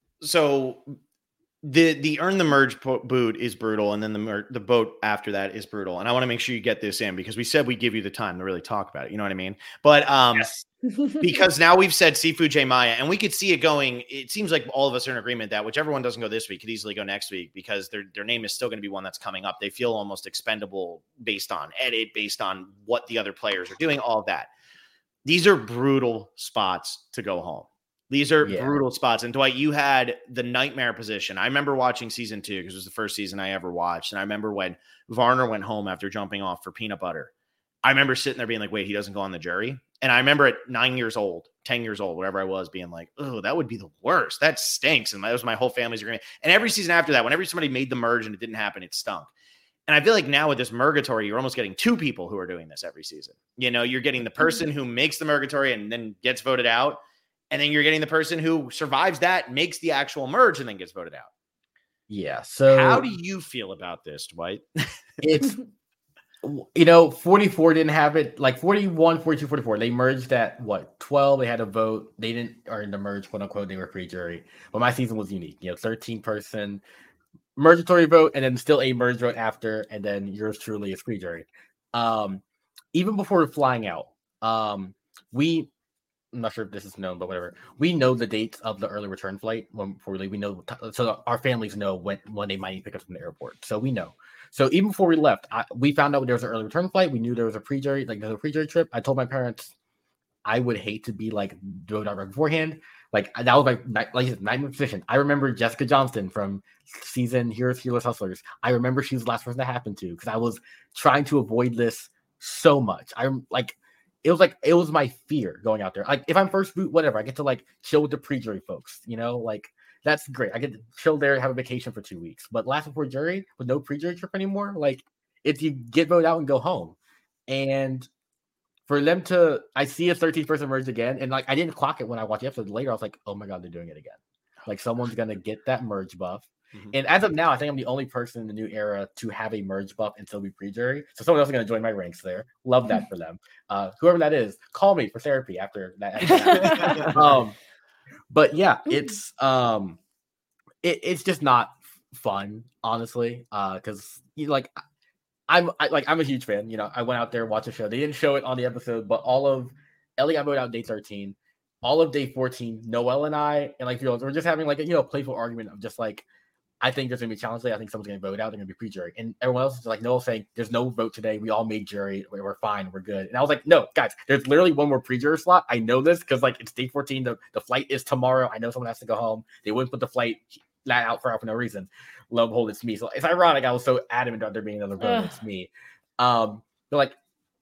so the the earn the merge po- boot is brutal, and then the mer- the vote after that is brutal. And I want to make sure you get this in, because we said we give you the time to really talk about it. You know what I mean? But um, yes. because now we've said Sifu, J Maya, and we could see it going. It seems like all of us are in agreement that whichever one doesn't go this week could easily go next week, because their their name is still going to be one that's coming up. They feel almost expendable based on edit, based on what the other players are doing, all of that. These are brutal spots to go home. These are yeah. brutal spots. And Dwight, you had the nightmare position. I remember watching season two, because it was the first season I ever watched. And I remember when Varner went home after jumping off for peanut butter. I remember sitting there being like, wait, he doesn't go on the jury. And I remember at nine years old, ten years old, whatever I was, being like, oh, that would be the worst. That stinks. And that was my whole family's agreement. And every season after that, whenever somebody made the merge and it didn't happen, it stunk. And I feel like now with this Murgatory, you're almost getting two people who are doing this every season. You know, you're getting the person who makes the Murgatory and then gets voted out. And then you're getting the person who survives that, makes the actual merge, and then gets voted out. Yeah. So how do you feel about this, Dwight? It's, you know, forty-four didn't have it. Like forty-one, forty-two, forty-four. They merged at what? twelve. They had a vote. They didn't, or in the merge, quote unquote, they were pre-jury. But my season was unique. You know, thirteen person mergatory vote, and then still a merge vote after, and then yours truly is pre-jury. Um, even before flying out, um, we. I'm not sure if this is known, but whatever. We know the dates of the early return flight when before we leave. We know, so our families know when, when they might pick us from the airport. So we know. So even before we left, I, we found out there was an early return flight. We knew there was a pre-jury, like there's a pre-jury trip. I told my parents I would hate to be like voted out right beforehand. Like that was my like nightmare position. I remember Jessica Johnston from season Heroes, Healers, Hustlers. I remember she was the last person that happened to, because I was trying to avoid this so much. I'm like. It was like, it was my fear going out there. Like, if I'm first boot, whatever, I get to like chill with the pre-jury folks, you know, like that's great. I get to chill there and have a vacation for two weeks. But last before jury with no pre-jury trip anymore, like if you get voted out and go home. And for them to, I see a thirteenth person merge again. And like, I didn't clock it when I watched the episode later. I was like, oh my God, they're doing it again. Like someone's going to get that merge buff. Mm-hmm. And as of now, I think I'm the only person in the new era to have a merge buff and still be pre-jury. So someone else is going to join my ranks there. Love that for them. Uh, whoever that is, call me for therapy after that. After that. um, but yeah, it's um, it, it's just not fun, honestly. Uh, because you know, like I'm I, like I'm a huge fan. You know, I went out there and watched the show. They didn't show it on the episode, but all of Ellie got voted out day thirteen. All of day fourteen, Noel and I, and like, you know, we're just having like a, you know, playful argument of just like, I think there's going to be a challenge today. I think someone's going to vote out. They're going to be pre-jury. And everyone else is like, Noel saying, there's no vote today. We all made jury. We're, we're fine. We're good. And I was like, no, guys, there's literally one more pre-jury slot. I know this because like it's day fourteen. The, the flight is tomorrow. I know someone has to go home. They wouldn't put the flight that out for, for no reason. Lo and behold, it's me. So it's ironic. I was so adamant about there being another vote. It's me. Um, but like,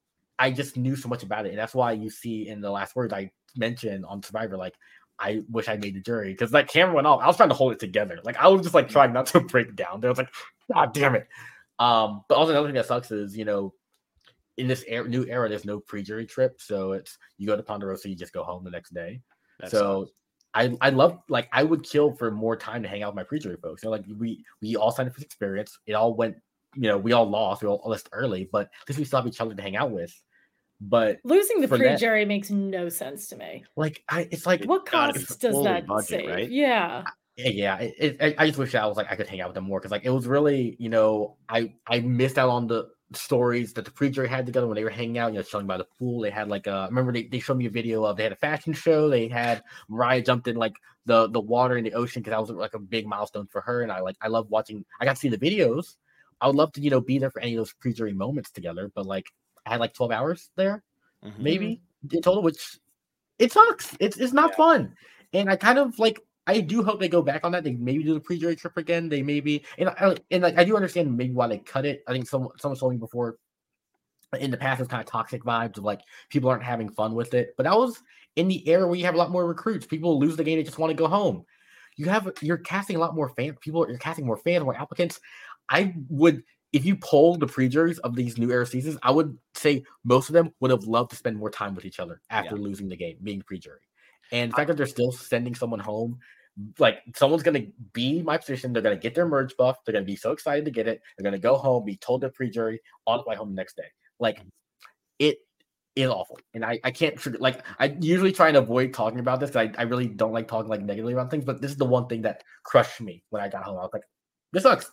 I just knew so much about it. And that's why you see in the last words I mentioned on Survivor, like, I wish I made the jury because like camera went off. I was trying to hold it together. Like I was just like trying not to break down. There was like, God damn it. Um, but also another thing that sucks is, you know, in this era, new era, there's no pre-jury trip. So it's, you go to Ponderosa, you just go home the next day. That so sucks. I, I love, like, I would kill for more time to hang out with my pre-jury folks. You know, like we, we all signed up for this experience. It all went, you know, we all lost, we all lost early, but at least we still have each other to hang out with. But losing the pre-jury makes no sense to me. Like, I, it's like, what costs does that budget, save? Right? Yeah. Yeah. It, it, I just wish I was like, I could hang out with them more. Cause like, it was really, you know, I, I missed out on the stories that the pre-jury had together when they were hanging out, you know, chilling by the pool. They had like a, remember they, they showed me a video of, they had a fashion show. They had Mariah jumped in like the, the water in the ocean. Cause that was like a big milestone for her. And I like, I love watching, I got to see the videos. I would love to, you know, be there for any of those pre-jury moments together. But like, I had like twelve hours there. Mm-hmm. Maybe in total, which it sucks. It's it's not yeah. fun, and I kind of like. I do hope they go back on that. They maybe do the pre-jury trip again. They maybe and I, and like I do understand maybe why they cut it. I think someone someone told me before in the past it's kind of toxic vibes of like people aren't having fun with it. But that was in the era where you have a lot more recruits. People lose the game, they just want to go home. You have you're casting a lot more fans. People you're casting more fans, more applicants. I would. If you poll the pre-juries of these new era seasons, I would say most of them would have loved to spend more time with each other after yeah. losing the game, being pre-jury. And the fact that they're still sending someone home, like someone's going to be my position. They're going to get their merge buff. They're going to be so excited to get it. They're going to go home, be told they're pre-jury, on the way home the next day. Like it is awful. And I, I can't, like, I usually try and avoid talking about this. I, I really don't like talking like negatively about things, but this is the one thing that crushed me when I got home. I was like, this sucks.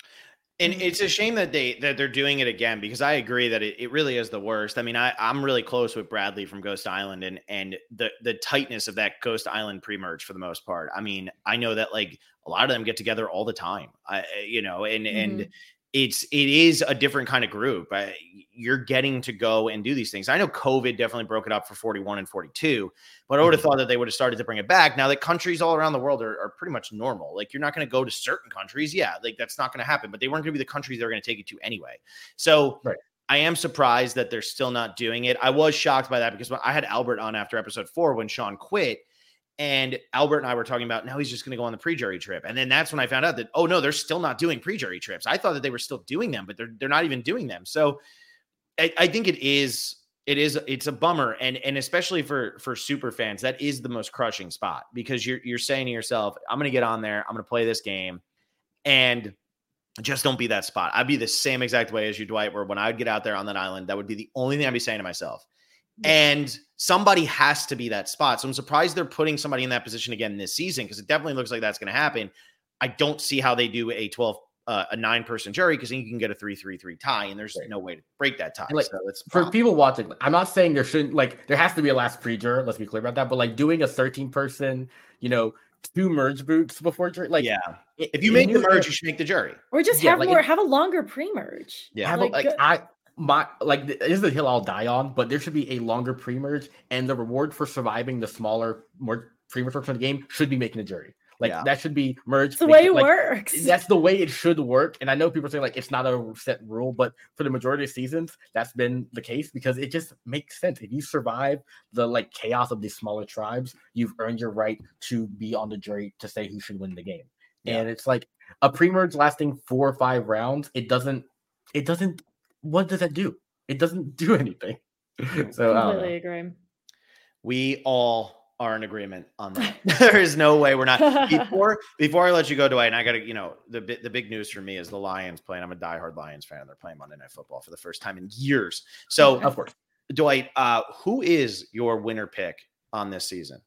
And it's a shame that they that they're doing it again because I agree that it, it really is the worst. I mean, I, I'm really close with Bradley from Ghost Island and and the the tightness of that Ghost Island pre-merge for the most part. I mean, I know that like a lot of them get together all the time. I you know, and mm-hmm. and it's it is a different kind of group. I, you're getting to go and do these things. I know COVID definitely broke it up for forty-one and forty-two, but I would have thought that they would have started to bring it back. Now that countries all around the world are, are pretty much normal. Like you're not going to go to certain countries. Yeah. Like that's not going to happen, but they weren't going to be the countries they're going to take it to anyway. So right. I am surprised that they're still not doing it. I was shocked by that because when I had Albert on after episode four, when Sean quit, and Albert and I were talking about now he's just going to go on the pre-jury trip. And then that's when I found out that, oh no, they're still not doing pre-jury trips. I thought that they were still doing them, but they're, they're not even doing them. So I, I think it is, it is, it's a bummer. And, and especially for, for super fans, that is the most crushing spot because you're, you're saying to yourself, I'm going to get on there. I'm going to play this game and just don't be that spot. I'd be the same exact way as you, Dwight, where when I would get out there on that island, that would be the only thing I'd be saying to myself. And somebody has to be that spot. So I'm surprised they're putting somebody in that position again this season because it definitely looks like that's going to happen. I don't see how they do a twelve, uh, a nine person jury because then you can get a three, three, three tie, and there's right. no way to break that tie. Like, so it's for problem. People watching, I'm not saying there shouldn't like there has to be a last pre-juror. Let's be clear about that. But like doing a thirteen person, you know, two merge boots before jury, like yeah. It, if you make the merge, you should make the jury, or just yeah, have like more, it, have a longer pre-merge. Yeah, have like, a, like I. My like this is the hill I'll die on, but there should be a longer pre-merge, and the reward for surviving the smaller, more pre-merge portion of the game should be making a jury. Like yeah. that should be merged. That's the way it like, works. That's the way it should work. And I know people say like it's not a set rule, but for the majority of seasons, that's been the case because it just makes sense. If you survive the like chaos of these smaller tribes, you've earned your right to be on the jury to say who should win the game. Yeah. And it's like a pre-merge lasting four or five rounds. It doesn't. It doesn't. What does that do? It doesn't do anything. So completely agree. We all are in agreement on that. There is no way we're not. Before before I let you go, Dwight, and I got to, you know, the the big news for me is the Lions playing. I'm a diehard Lions fan. They're playing Monday Night Football for the first time in years. So, of course, Dwight, uh, who is your winner pick on this season?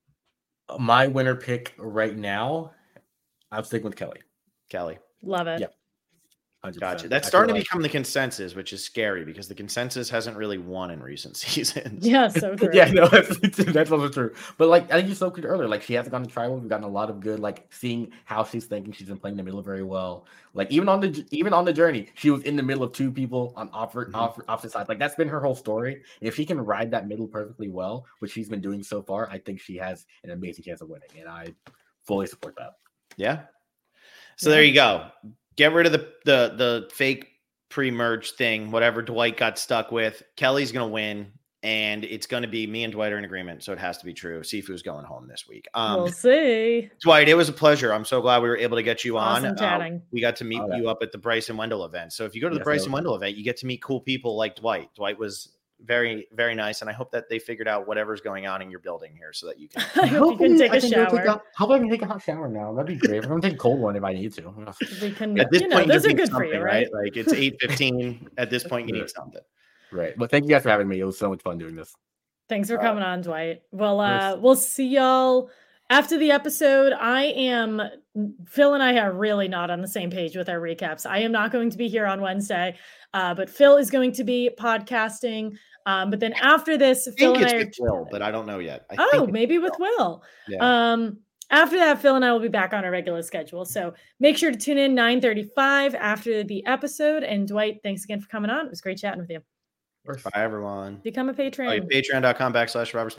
My winner pick right now, I'm sticking with Kelly. Kelly, love it. Yep. one hundred percent. Gotcha. That's I starting to feel like- become the consensus, which is scary because the consensus hasn't really won in recent seasons. Yeah, so true. Yeah, no, that's, that's also true. But like I think you spoke to it earlier, like she hasn't gone to tribal. We've gotten a lot of good, like seeing how she's thinking. She's been playing the middle very well. Like even on the even on the journey, she was in the middle of two people on opposite Mhm. opposite, opposite sides. Like that's been her whole story. If she can ride that middle perfectly well, which she's been doing so far, I think she has an amazing chance of winning, and I fully support that. Yeah. So Yeah. there you go. Get rid of the the the fake pre-merge thing, whatever Dwight got stuck with. Kelly's gonna win, and it's gonna be me and Dwight are in agreement, so it has to be true. Sifu's going home this week. Um, We'll see. Dwight, it was a pleasure. I'm so glad we were able to get you on. Awesome Uh, chatting. we got to meet Oh, yeah. you up at the Bryson Wendell event. So if you go to the Yes, Bryson that was- Wendell event, you get to meet cool people like Dwight. Dwight was very, very nice, and I hope that they figured out whatever's going on in your building here so that you can. I hope you can take I a can go shower. a- How about I can take a hot shower now? That'd be great. I'm gonna take a cold one if I need to. We can, At this you know, point, those you are need good for you, something, right? Like it's eight fifteen. At this point, you Yeah. need something. Right. But thank you guys for having me. It was so much fun doing this. Thanks for Uh, coming on, Dwight. Well, uh, course. we'll see y'all after the episode. I am Phil and I are really not on the same page with our recaps. I am not going to be here on Wednesday, uh, but Phil is going to be podcasting. Um, but then after this, I Phil think and it's I are with Will, but I don't know yet. I oh, think it's maybe with with Will. Yeah. Um, after that, Phil and I will be back on our regular schedule. So make sure to tune in nine thirty-five after the episode. And Dwight, thanks again for coming on. It was great chatting with you. Bye, everyone. Become a patron. Oh, patreon.com backslash Robert